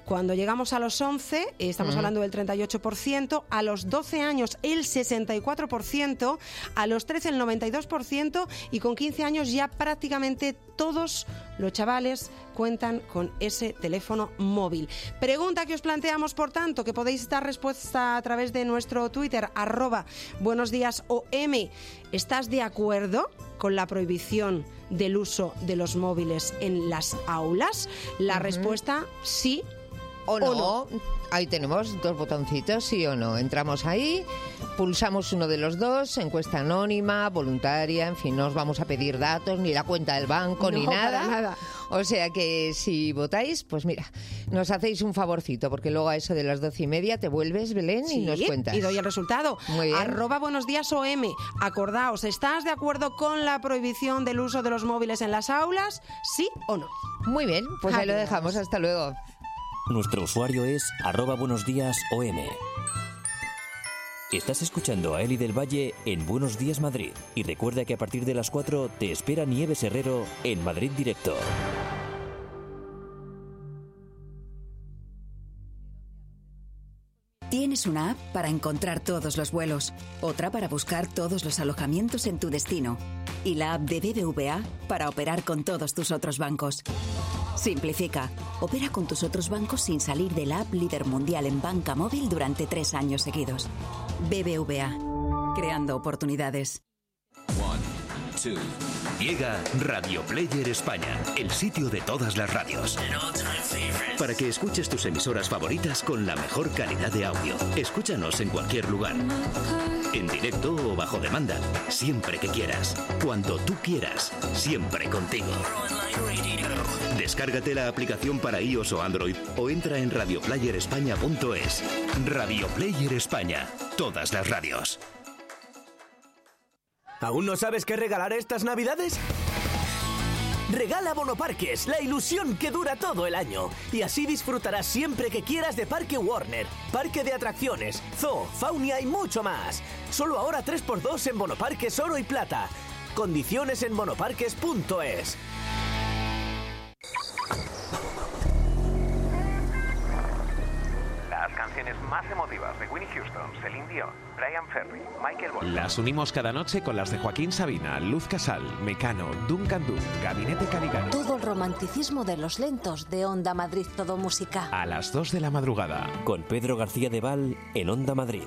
Cuando llegamos a los once, eh, estamos Mm. hablando del treinta y ocho por ciento, a los doce años el sesenta y cuatro por ciento, a los trece el noventa y dos por ciento y con quince años ya prácticamente todos los chavales cuentan con ese teléfono móvil. Pregunta que os planteamos, por tanto, que podéis dar respuesta a través de nuestro Twitter, arroba buenos días O M. ¿Estás de acuerdo con la prohibición del uso de los móviles en las aulas? La Ujú. respuesta sí O no. o no. Ahí tenemos dos botoncitos, sí o no. Entramos ahí, pulsamos uno de los dos, encuesta anónima, voluntaria, en fin, no os vamos a pedir datos, ni la cuenta del banco, No, ni para nada. nada. O sea que si votáis, pues mira, nos hacéis un favorcito, porque luego a eso de las doce y media te vuelves, Belén, y Sí, nos cuentas. y doy el resultado. Muy bien. Arroba buenos días O M. Acordaos, ¿estás de acuerdo con la prohibición del uso de los móviles en las aulas? ¿Sí o no? Muy bien, pues ahí lo Adiós. dejamos. Hasta luego. Nuestro usuario es arroba buenos días O M. Estás escuchando a Eli del Valle en Buenos Días Madrid. Y recuerda que a partir de las cuatro te espera Nieves Herrero en Madrid Directo. Tienes una app para encontrar todos los vuelos, otra para buscar todos los alojamientos en tu destino y la app de B B V A para operar con todos tus otros bancos. Simplifica. Opera con tus otros bancos sin salir de la app líder mundial en banca móvil durante tres años seguidos. B B V A. Creando oportunidades. Two. Llega Radio Player España, el sitio de todas las radios. Para que escuches tus emisoras favoritas con la mejor calidad de audio. Escúchanos en cualquier lugar. En directo o bajo demanda. Siempre que quieras. Cuando tú quieras. Siempre contigo. Descárgate la aplicación para iOS o Android o entra en radio player españa punto es. Radio Player España. Todas las radios. ¿Aún no sabes qué regalar estas Navidades? Regala Bonoparques, la ilusión que dura todo el año. Y así disfrutarás siempre que quieras de Parque Warner, parque de atracciones, zoo, faunia y mucho más. Solo ahora tres por dos en Bonoparques Oro y Plata. Condiciones en bonoparques punto es. Las canciones más emotivas de Whitney Houston, Celine Dion, Brian Ferry, Michael Bolton. Las unimos cada noche con las de Joaquín Sabina, Luz Casal, Mecano, Duncan Du, Gabinete Caligari. Todo el romanticismo de los lentos de Onda Madrid Todo Música. A las dos de la madrugada. Con Pedro García de Val en Onda Madrid.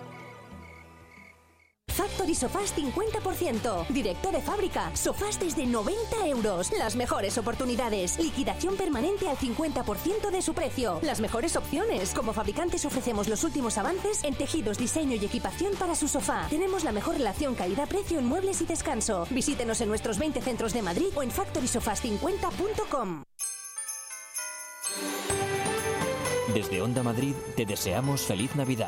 Factory Sofás cincuenta por ciento. Directo de fábrica. Sofás desde noventa euros. Las mejores oportunidades. Liquidación permanente al cincuenta por ciento de su precio. Las mejores opciones. Como fabricantes ofrecemos los últimos avances en tejidos, diseño y equipación para su sofá. Tenemos la mejor relación calidad-precio en muebles y descanso. Visítenos en nuestros veinte centros de Madrid o en factory sofás cincuenta punto com. Desde Onda Madrid te deseamos feliz Navidad.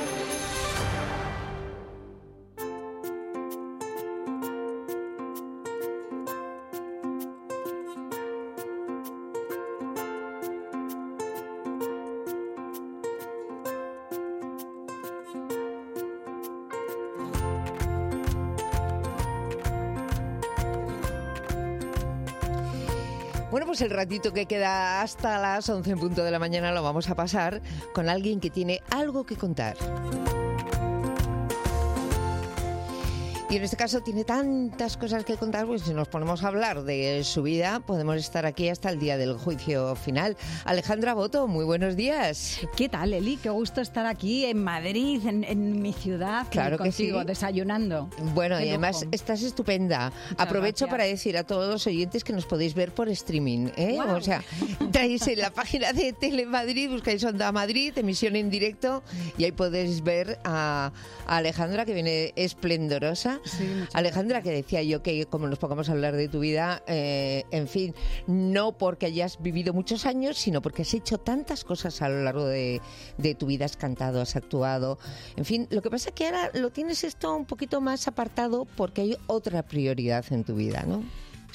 Bueno, pues el ratito que queda hasta las once en punto de la mañana lo vamos a pasar con alguien que tiene algo que contar. Y en este caso tiene tantas cosas que contar, pues si nos ponemos a hablar de su vida, podemos estar aquí hasta el día del juicio final. Alejandra Boto, muy buenos días. ¿Qué tal, Eli? Qué gusto estar aquí en Madrid, en, en mi ciudad, Claro que contigo, sí. desayunando. Bueno, Qué y además lujo. estás estupenda. Aprovecho gracias. para decir a todos los oyentes que nos podéis ver por streaming, ¿eh? Guau. O sea, entráis en la página de Telemadrid, buscáis Onda Madrid, emisión en directo, y ahí podéis ver a, a Alejandra, que viene esplendorosa. Alejandra, que decía yo que como nos pongamos a hablar de tu vida, eh, en fin, no porque hayas vivido muchos años, sino porque has hecho tantas cosas a lo largo de, de tu vida, has cantado, has actuado, en fin, lo que pasa es que ahora lo tienes esto un poquito más apartado porque hay otra prioridad en tu vida, ¿no?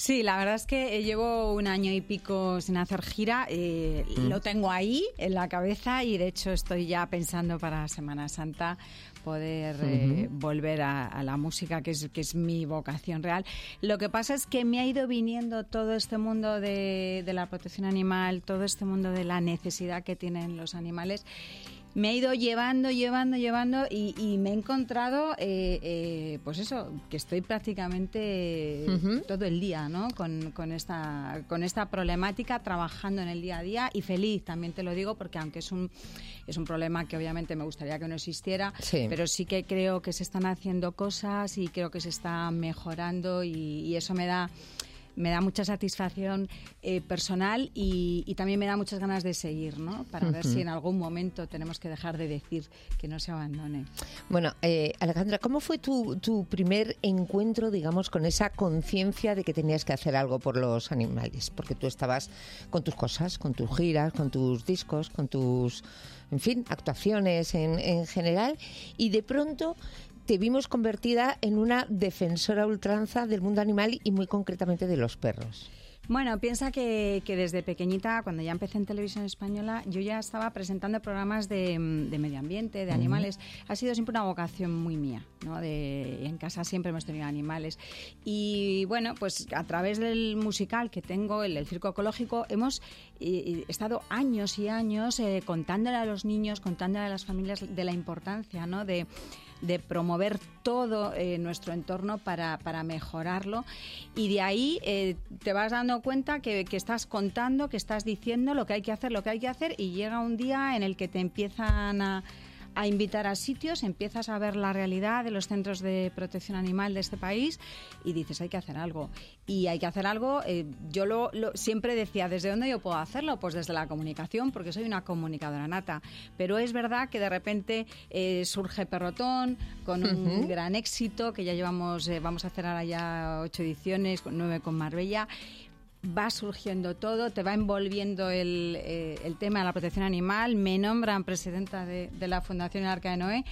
Sí, la verdad es que llevo un año y pico sin hacer gira. Eh, mm. Lo tengo ahí en la cabeza y de hecho estoy ya pensando para Semana Santa poder eh, uh-huh. volver a, a la música, que es, que es mi vocación real. Lo que pasa es que me ha ido viniendo todo este mundo de, de la protección animal, todo este mundo de la necesidad que tienen los animales. Me ha ido llevando, llevando, llevando y, y me he encontrado, eh, eh, pues eso, que estoy prácticamente uh-huh. todo el día, ¿no? Con, con, esta, con esta problemática, trabajando en el día a día y feliz, también te lo digo, porque aunque es un, es un problema que obviamente me gustaría que no existiera, sí. pero sí que creo que se están haciendo cosas y creo que se está mejorando y, y eso me da... me da mucha satisfacción eh, personal y, y también me da muchas ganas de seguir, ¿no? Para uh-huh. ver si en algún momento tenemos que dejar de decir que no se abandone. Bueno, eh, Alejandra, ¿cómo fue tu, tu primer encuentro, digamos, con esa conciencia de que tenías que hacer algo por los animales? Porque tú estabas con tus cosas, con tus giras, con tus discos, con tus, en fin, actuaciones en, en general, y de pronto te vimos convertida en una defensora a ultranza del mundo animal y muy concretamente de los perros. Bueno, piensa que, que desde pequeñita, cuando ya empecé en televisión española, yo ya estaba presentando programas de, de medio ambiente, de animales. Uh-huh. Ha sido siempre una vocación muy mía, ¿no? De, en casa siempre hemos tenido animales. Y bueno, pues a través del musical que tengo, el, el Circo Ecológico, hemos eh, estado años y años eh, contándole a los niños, contándole a las familias de la importancia, ¿no? de de promover todo eh, nuestro entorno para, para mejorarlo y de ahí eh, te vas dando cuenta que, que estás contando, que estás diciendo lo que hay que hacer, lo que hay que hacer y llega un día en el que te empiezan a, a invitar a sitios, empiezas a ver la realidad de los centros de protección animal de este país y dices hay que hacer algo y hay que hacer algo, eh, yo lo, lo siempre decía, ¿desde dónde yo puedo hacerlo? Pues desde la comunicación, porque soy una comunicadora nata, pero es verdad que de repente eh, surge Perrotón con un uh-huh. gran éxito, que ya llevamos, eh, vamos a hacer ahora ya ocho ediciones, nueve con Marbella. Va surgiendo todo, te va envolviendo el, eh, el tema de la protección animal, me nombran presidenta de, de la Fundación El Arca de Noé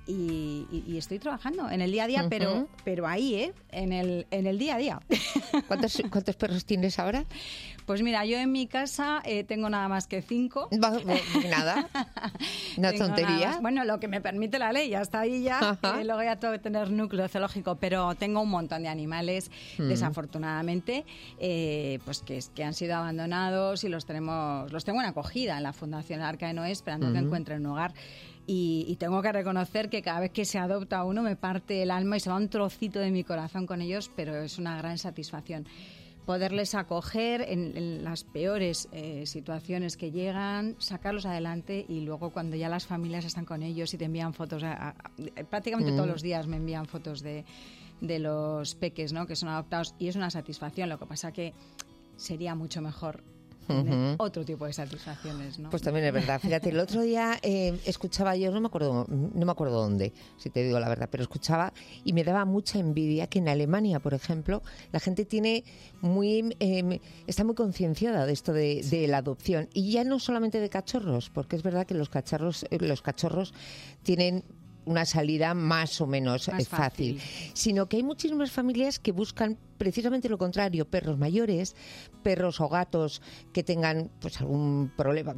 y, y, y estoy trabajando en el día a día, uh-huh. pero pero ahí, ¿eh? En el, en el día a día. ¿Cuántos, ¿Cuántos perros tienes ahora? Pues mira, yo en mi casa eh, tengo nada más que cinco. Nada, una tengo tontería. Más, bueno, lo que me permite la ley, hasta ahí ya, eh, luego ya tengo que tener núcleo zoológico, pero tengo un montón de animales, mm. desafortunadamente, eh, pues que, que han sido abandonados y los tenemos, los tengo en acogida en la Fundación El Arca de Noé, esperando mm. que encuentren un hogar. Y, y tengo que reconocer que cada vez que se adopta uno me parte el alma y se va un trocito de mi corazón con ellos, pero es una gran satisfacción poderles acoger en, en las peores eh, situaciones que llegan, sacarlos adelante y luego cuando ya las familias están con ellos y te envían fotos, a, a, prácticamente mm. todos los días me envían fotos de, de los peques, ¿no? Que son adoptados y es una satisfacción. Lo que pasa que sería mucho mejor Uh-huh. otro tipo de satisfacciones, ¿no? Pues también es verdad. Fíjate, el otro día eh, escuchaba yo, no me acuerdo, no me acuerdo dónde, si te digo la verdad, pero escuchaba y me daba mucha envidia que en Alemania, por ejemplo, la gente tiene muy eh, está muy concienciada de esto de, de la adopción y ya no solamente de cachorros, porque es verdad que los cachorros, eh, los cachorros tienen una salida más o menos más fácil. fácil, sino que hay muchísimas familias que buscan precisamente lo contrario, perros mayores, perros o gatos que tengan pues algún problema.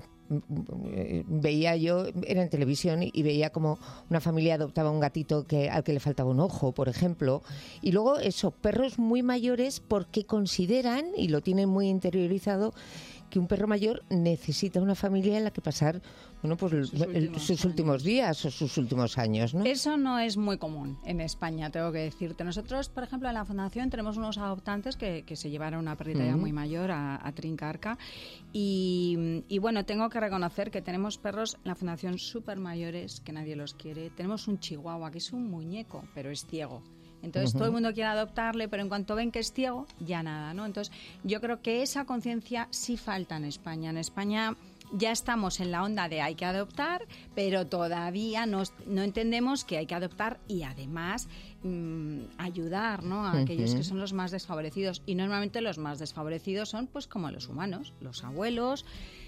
Veía yo, era en televisión y veía como una familia adoptaba un gatito que, al que le faltaba un ojo, por ejemplo, y luego eso, perros muy mayores porque consideran, y lo tienen muy interiorizado, que un perro mayor necesita una familia en la que pasar bueno, pues sus, el, últimos, sus últimos días o sus últimos años, ¿no? Eso no es muy común en España, tengo que decirte. Nosotros, por ejemplo, en la Fundación tenemos unos adoptantes que, que se llevaron una perrita uh-huh. ya muy mayor a, a Trincarca y, y bueno, tengo que reconocer que tenemos perros en la Fundación súper mayores que nadie los quiere. Tenemos un chihuahua que es un muñeco, pero es ciego. Entonces uh-huh. todo el mundo quiere adoptarle, pero en cuanto ven que es ciego, ya nada, ¿no? Entonces yo creo que esa conciencia sí falta en España. En España ya estamos en la onda de hay que adoptar, pero todavía no, no entendemos que hay que adoptar y además mmm, ayudar, ¿no? a uh-huh. aquellos que son los más desfavorecidos. Y normalmente los más desfavorecidos son pues como los humanos, los abuelos,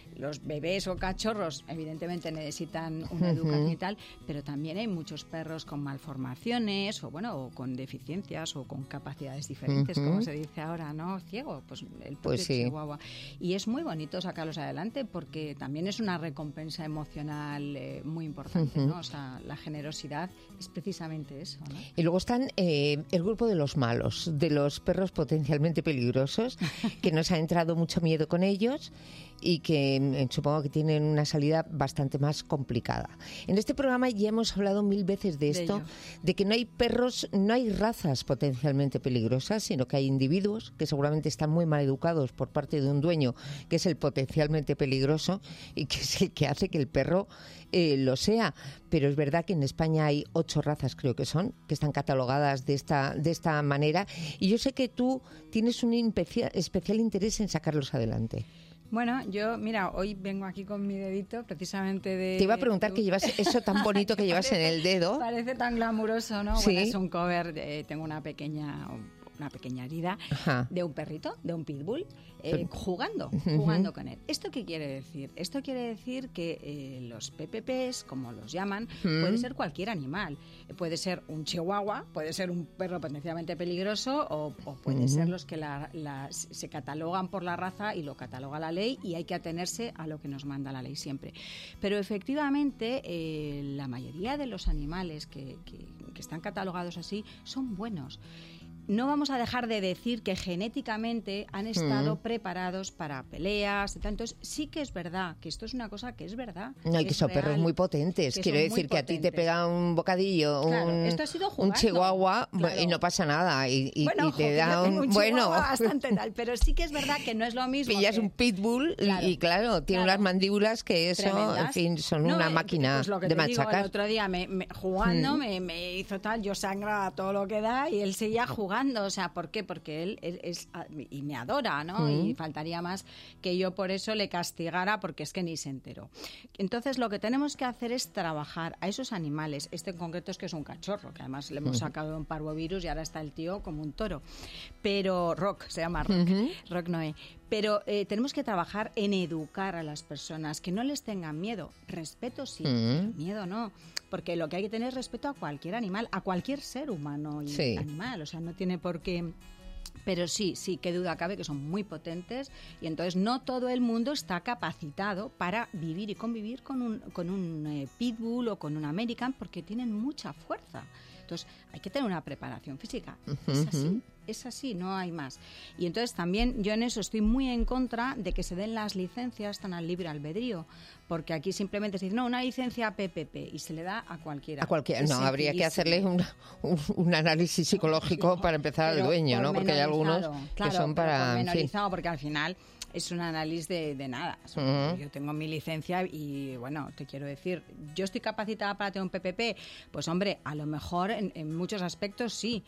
los bebés o cachorros evidentemente necesitan una Ujú. educación y tal, pero también hay muchos perros con malformaciones o bueno, o con deficiencias o con capacidades diferentes, Ujú. como se dice ahora, ¿no? Ciego, pues el propio Pues sí. chihuahua. Y es muy bonito sacarlos adelante porque también es una recompensa emocional eh, muy importante, Ujú. ¿no? O sea, la generosidad es precisamente eso, ¿no? Y luego están eh, el grupo de los malos, de los perros potencialmente peligrosos, que nos ha entrado mucho miedo con ellos y que eh, supongo que tienen una salida bastante más complicada. En este programa ya hemos hablado mil veces de De esto, ello. de que no hay perros, no hay razas potencialmente peligrosas, sino que hay individuos que seguramente están muy mal educados por parte de un dueño que es el potencialmente peligroso y que es el que hace que el perro eh, lo sea. Pero es verdad que en España hay ocho razas, creo que son, que están catalogadas de esta, de esta manera. Y yo sé que tú tienes un impecia- especial interés en sacarlos adelante. Bueno, yo, mira, hoy vengo aquí con mi dedito precisamente de... Te iba a preguntar que llevas eso tan bonito que llevas en el dedo. Parece tan glamuroso, ¿no? Sí. Bueno, es un cover, eh, tengo una pequeña... una pequeña herida Ajá. de un perrito, de un pitbull, eh, Pero- jugando, Ujú. jugando con él. ¿Esto qué quiere decir? Esto quiere decir que eh, los P P Ps, como los llaman, Mm. puede ser cualquier animal. Eh, Puede ser un chihuahua, puede ser un perro potencialmente peligroso o, o puede Ujú. ser los que la- la- se catalogan por la raza y lo cataloga la ley y hay que atenerse a lo que nos manda la ley siempre. Pero efectivamente eh, la mayoría de los animales que, que- que están catalogados así son buenos. No vamos a dejar de decir que genéticamente han estado Mm. preparados para peleas y tal. Entonces, sí que es verdad, que esto es una cosa que es verdad. No, y que es son perros real, muy potentes. que Quiero son muy decir que a ti te potentes. pega un bocadillo, Claro, un, esto ha sido un jugando, chihuahua claro. y no pasa nada. Y, y- Bueno, y ojo, te que yo da tengo un... un bueno, chihuahua bastante tal, pero sí que es verdad que no es lo mismo. pillas que- un pitbull y- Claro, y, claro, tiene claro. unas mandíbulas que eso, Tremendas. en fin, son No, una eh, máquina pues lo que de te digo, machacar. el otro día me, me- jugando Mm. me, me hizo tal, yo sangraba todo lo que da y él seguía jugando. O sea, ¿por qué? Porque él, él es y me adora, ¿no? Mm. Y faltaría más que yo por eso le castigara porque es que ni se enteró. Entonces lo que tenemos que hacer es trabajar a esos animales. Este en concreto es que es un cachorro, que además le hemos Mm. sacado un parvovirus y ahora está el tío como un toro. Pero Rock, se llama Rock, Ujú. Rock Noé. Pero eh, tenemos que trabajar en educar a las personas, que no les tengan miedo. Respeto sí, Mm. miedo no. Porque lo que hay que tener es respeto a cualquier animal, a cualquier ser humano y Sí. animal. O sea, no tiene por qué... Pero sí, sí, qué duda cabe que son muy potentes y entonces no todo el mundo está capacitado para vivir y convivir con un, con un eh, pitbull o con un American porque tienen mucha fuerza. Entonces hay que tener una preparación física. Es Ujú, así, ujú. es así, no hay más. Y entonces también yo en eso estoy muy en contra de que se den las licencias tan al libre albedrío, porque aquí simplemente se dice, no, una licencia P P P y se le da a cualquiera. A cualquiera, Es no, habría que sencillísimo. hacerle un, un- un análisis psicológico para empezar al Pero dueño, ¿no? Porque hay algunos pormenorizado, que claro, son pero para... en fin. pormenorizado, porque al final es un análisis de, de nada. O sea, Ujú. Yo tengo mi licencia y, bueno, te quiero decir, ¿yo estoy capacitada para tener un P P P? Pues, hombre, a lo mejor en, en muchos aspectos sí,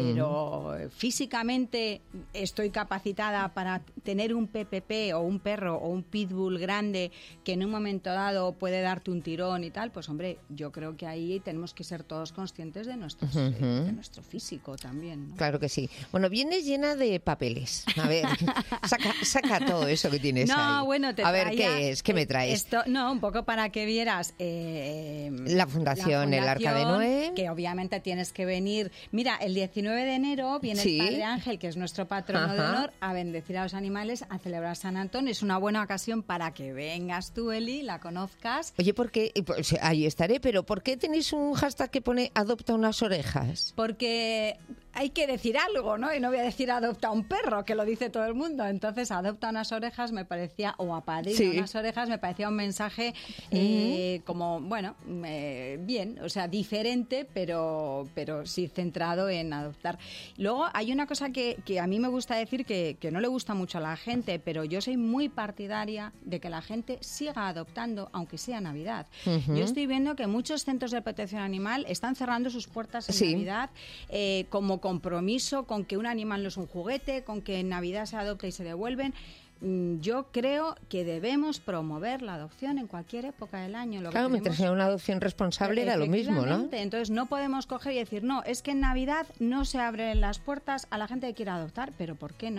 pero físicamente estoy capacitada para tener un P P P o un perro o un pitbull grande que en un momento dado puede darte un tirón y tal, pues, hombre, yo creo que ahí tenemos que ser todos conscientes de, nuestros, eh, Ujú. de nuestro físico también, ¿no? Claro que sí. Bueno, vienes llena de papeles. A ver, saca, saca todo eso que tienes No, ahí. bueno, te A ver, traía, ¿qué es? ¿Qué me eh, traes? Esto, no, un poco para que vieras eh, La Fundación El Arca de Noé. que obviamente tienes que venir. Mira, el diecinueve de enero viene Sí. el Padre Ángel, que es nuestro patrono de Ajá. honor, a bendecir a los animales, a celebrar San Antón. Es una buena ocasión para que vengas tú, Eli, la conozcas. Oye, ¿por qué? Pues, ahí estaré, pero ¿por qué tenéis un hashtag que pone adopta unas orejas? Porque hay que decir algo, ¿no? Y no voy a decir adopta un perro, que lo dice todo el mundo. Entonces, adopta unas orejas me parecía, o apadrina Sí. unas orejas, me parecía un mensaje eh, como, bueno, eh, bien, o sea, diferente, pero, pero sí centrado en adoptar. Luego, hay una cosa que, que a mí me gusta decir que, que no le gusta mucho a la gente, pero yo soy muy partidaria de que la gente siga adoptando, aunque sea Navidad. Ujú. Yo estoy viendo que muchos centros de protección animal están cerrando sus puertas en Sí. Navidad eh, como compromiso con que un animal no es un juguete, con que en Navidad se adopta y se devuelven. Mm, Yo creo que debemos promover la adopción en cualquier época del año. Lo que Claro, tenemos- mientras sea una adopción responsable era lo mismo, ¿no? Efectivamente. Entonces no podemos coger y decir, no, es que en Navidad no se abren las puertas a la gente que quiera adoptar, pero ¿por qué no?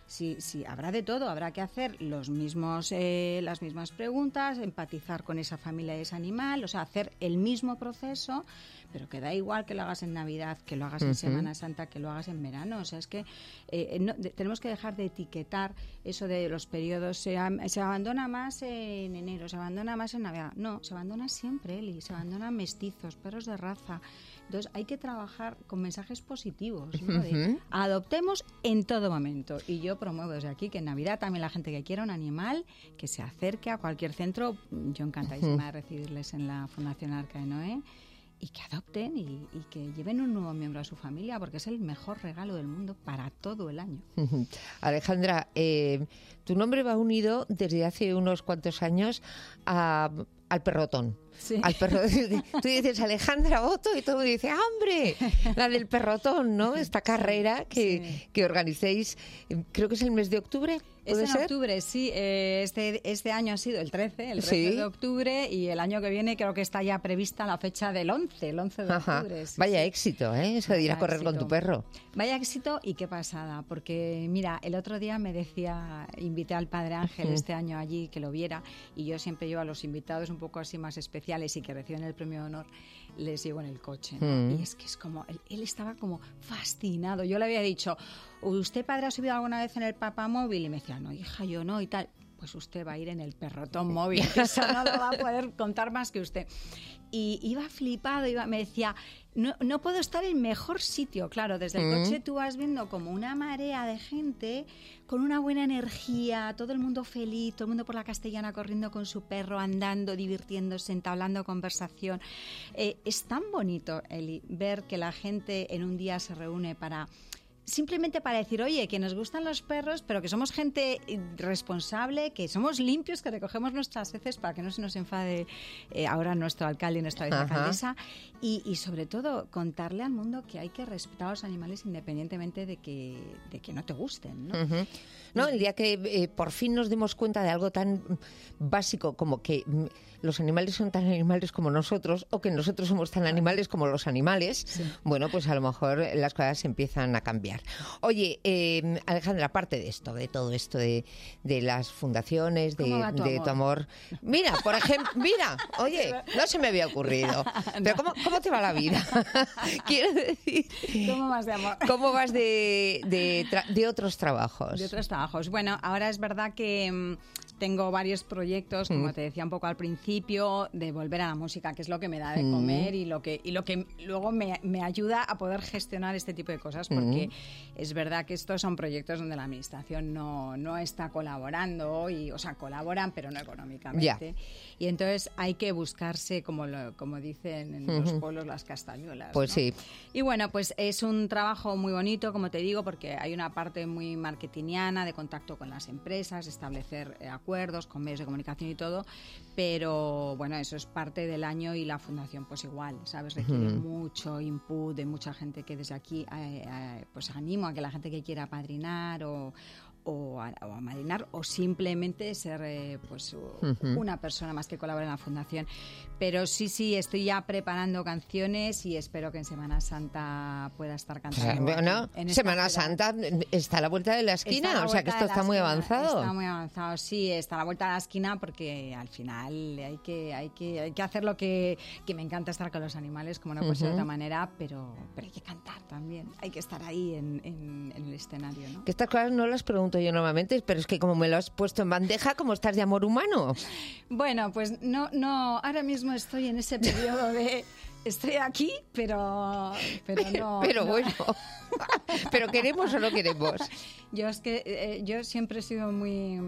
sí, sí, habrá de todo, habrá que hacer los mismos, eh, las mismas preguntas, empatizar con esa familia y ese animal, o sea, hacer el mismo proceso, pero que da igual que lo hagas en Navidad, que lo hagas en Ujú. Semana Santa, que lo hagas en verano. O sea, es que eh, no, de- tenemos que dejar de etiquetar eso de los periodos. Se, am- se abandona más en enero, se abandona más en Navidad. No, se abandona siempre, Eli. Se abandonan mestizos, perros de raza. Entonces hay que trabajar con mensajes positivos, ¿no? De, Ujú. adoptemos en todo momento. Y yo promuevo desde aquí que en Navidad también la gente que quiera un animal, que se acerque a cualquier centro. Yo encantadísima Ujú. de recibirles en la Fundación Arca de Noé. Y que adopten y, y que lleven un nuevo miembro a su familia, porque es el mejor regalo del mundo para todo el año. Alejandra, eh, tu nombre va unido desde hace unos cuantos años a- al perrotón. Sí. Al perro, tú dices Alejandra Otto y todo el mundo dice ¡hombre! La del perrotón, ¿no? Esta carrera que, sí. que organicéis, eh, creo que es el mes de octubre. Es ¿Puede en ser? octubre, sí. eh, Este, este año ha sido el trece, el trece Sí. de octubre, y el año que viene creo que está ya prevista la fecha del once, el once de Ajá. octubre. sí, Vaya sí. éxito, ¿eh? Eso de ir a Vaya correr con éxito. tu perro. Vaya éxito y qué pasada, porque mira, el otro día me decía, invité al Padre Ángel Ujú. este año allí que lo viera, y yo siempre llevo a los invitados un poco así más especiales y que reciben el premio de honor, les llevo en el coche, ¿no? Mm. Y es que es como, él, él estaba como fascinado. Yo le había dicho, ¿usted, padre, ha subido alguna vez en el papamóvil? Y me decía, no, hija, yo no, y tal. Pues usted va a ir en el perrotón móvil, que eso no lo va a poder contar más que usted. Y iba flipado, iba, me decía, no, no puedo estar en mejor sitio. Claro, desde el Mm. coche tú vas viendo como una marea de gente con una buena energía, todo el mundo feliz, todo el mundo por la Castellana corriendo con su perro, andando, divirtiéndose, entablando conversación. Eh, es tan bonito, Eli, ver que la gente en un día se reúne para... Simplemente para decir, oye, que nos gustan los perros, pero que somos gente responsable, que somos limpios, que recogemos nuestras heces para que no se nos enfade eh, ahora nuestro alcalde y nuestra Ajá. vicealcaldesa. Y, y sobre todo, contarle al mundo que hay que respetar a los animales independientemente de que, de que no te gusten, ¿no? Ujú. No, el día que eh, por fin nos demos cuenta de algo tan mm, básico como que mm, los animales son tan animales como nosotros, o que nosotros somos tan animales como los animales, bueno, pues a lo mejor las cosas empiezan a cambiar. Oye, eh, Alejandra, aparte de esto, de todo esto de, de las fundaciones, de, ¿Cómo va tu de amor? tu amor, mira, por ejemplo, mira, oye, no se me había ocurrido, pero ¿cómo, cómo te va la vida? Quiero decir, ¿Cómo vas de amor? ¿cómo vas de, de, tra- de otros trabajos? De otros trabajos. Bueno, ahora es verdad que mm, tengo varios proyectos, como Mm. te decía un poco al principio, de volver a la música, que es lo que me da de Mm. comer y lo que y lo que luego me, me ayuda a poder gestionar este tipo de cosas, porque Mm. es verdad que estos son proyectos donde la administración no, no está colaborando, y, o sea, colaboran, pero no económicamente. Ya. Y entonces hay que buscarse, como, lo, como dicen en los Ujú. pueblos, las castañuelas. Pues ¿no? sí. Y bueno, pues es un trabajo muy bonito, como te digo, porque hay una parte muy marketingiana de contacto con las empresas, establecer eh, acuerdos con medios de comunicación y todo, pero bueno, eso es parte del año, y la fundación pues igual, ¿sabes? Requiere Ujú. mucho input de mucha gente, que desde aquí eh, eh, pues animo a que la gente que quiera apadrinar o o a, o a madrinar, o simplemente ser eh, pues Ujú. una persona más que colabore en la fundación. Pero sí, sí, estoy ya preparando canciones y espero que en Semana Santa pueda estar cantando. Bueno, aquí, en esta Semana ciudad. Santa está a la vuelta de la esquina, Está a la o sea que vuelta esto de está la muy esquina, avanzado. Está muy avanzado, sí, está a la vuelta de la esquina, porque al final hay que, hay que, hay que hacer lo que, que me encanta, estar con los animales, como no puede ser de Ujú. otra manera, pero, pero hay que cantar también, hay que estar ahí en, en- en el escenario, ¿no? Que estas cosas no las pregunto yo normalmente, pero es que como me lo has puesto en bandeja, ¿cómo estás de amor humano? Bueno, pues no, no, ahora mismo estoy en ese periodo de estoy aquí, pero, pero no. Pero no. bueno, ¿pero queremos o no queremos? Yo es que eh, yo siempre he sido muy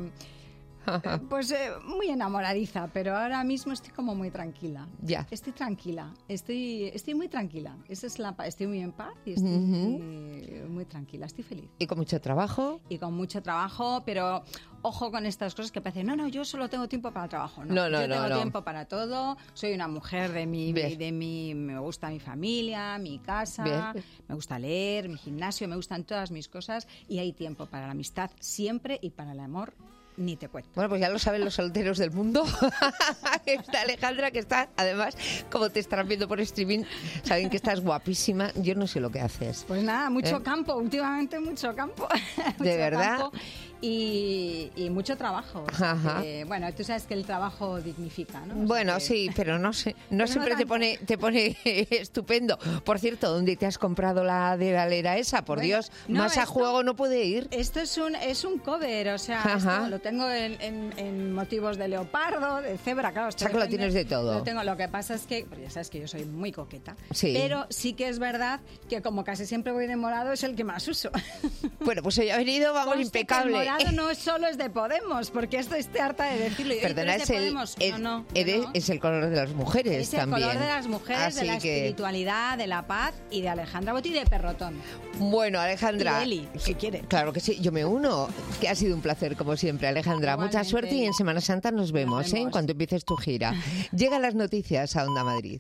eh, pues eh, muy enamoradiza, pero ahora mismo estoy como muy tranquila. Ya. Estoy tranquila, estoy estoy muy tranquila. Esa es la pa- estoy muy en paz y estoy Ujú. muy, muy tranquila, estoy feliz. Y con mucho trabajo. Y con mucho trabajo, pero ojo con estas cosas que parecen, no, no, yo solo tengo tiempo para el trabajo. No, No, no, yo no, tengo no. tiempo para todo, soy una mujer de mi, Bien. de mi, me gusta mi familia, mi casa, Bien. me gusta leer, mi gimnasio, me gustan todas mis cosas, y hay tiempo para la amistad siempre y para el amor ni te cuento. Bueno, pues ya lo saben los solteros del mundo. Está Alejandra, que está, además, como te están viendo por streaming, saben que estás guapísima. Yo no sé lo que haces. Pues nada, mucho ¿Eh? campo, últimamente mucho campo. ¿De Mucho verdad? campo y, y mucho trabajo. O sea, Ajá. que, bueno, tú sabes que el trabajo dignifica, ¿no? O sea Bueno, que- sí, pero no sé, no Pero siempre no te tanto. pone te pone estupendo. Por cierto, ¿dónde te has comprado la de galera esa? Por Bueno, Dios, no, más a esto- juego no puede ir. Esto es un es un cover, o sea, Ajá. esto lo tengo en, en- en motivos de leopardo, de cebra, claro. esto O sea, que lo depende- tienes de todo. Lo tengo. Lo que pasa es que, pues ya sabes que yo soy muy coqueta, Sí. pero sí que es verdad que como casi siempre voy de morado es el que más uso. Bueno, pues hoy ha venido, vamos, Conste que impecable. El morado no es solo es de Podemos, porque esto estoy harta de decirlo. Y, "Oye, Perdona, ¿tú eres es de el, Podemos?". es, no, no, eres- no. es el color de las mujeres Es el también. color de las mujeres, de Así la que, espiritualidad, de la paz y de Alejandra Botti y de Perrotón. bueno, Alejandra. Y de Eli, si quiere. Claro que sí, yo me uno. Que ha sido un placer, como siempre, Alejandra. Mucha Igualmente. suerte y en Semana Santa nos vemos, ¿eh? vemos. En cuanto empieces tu gira. Llegan las noticias a Onda Madrid.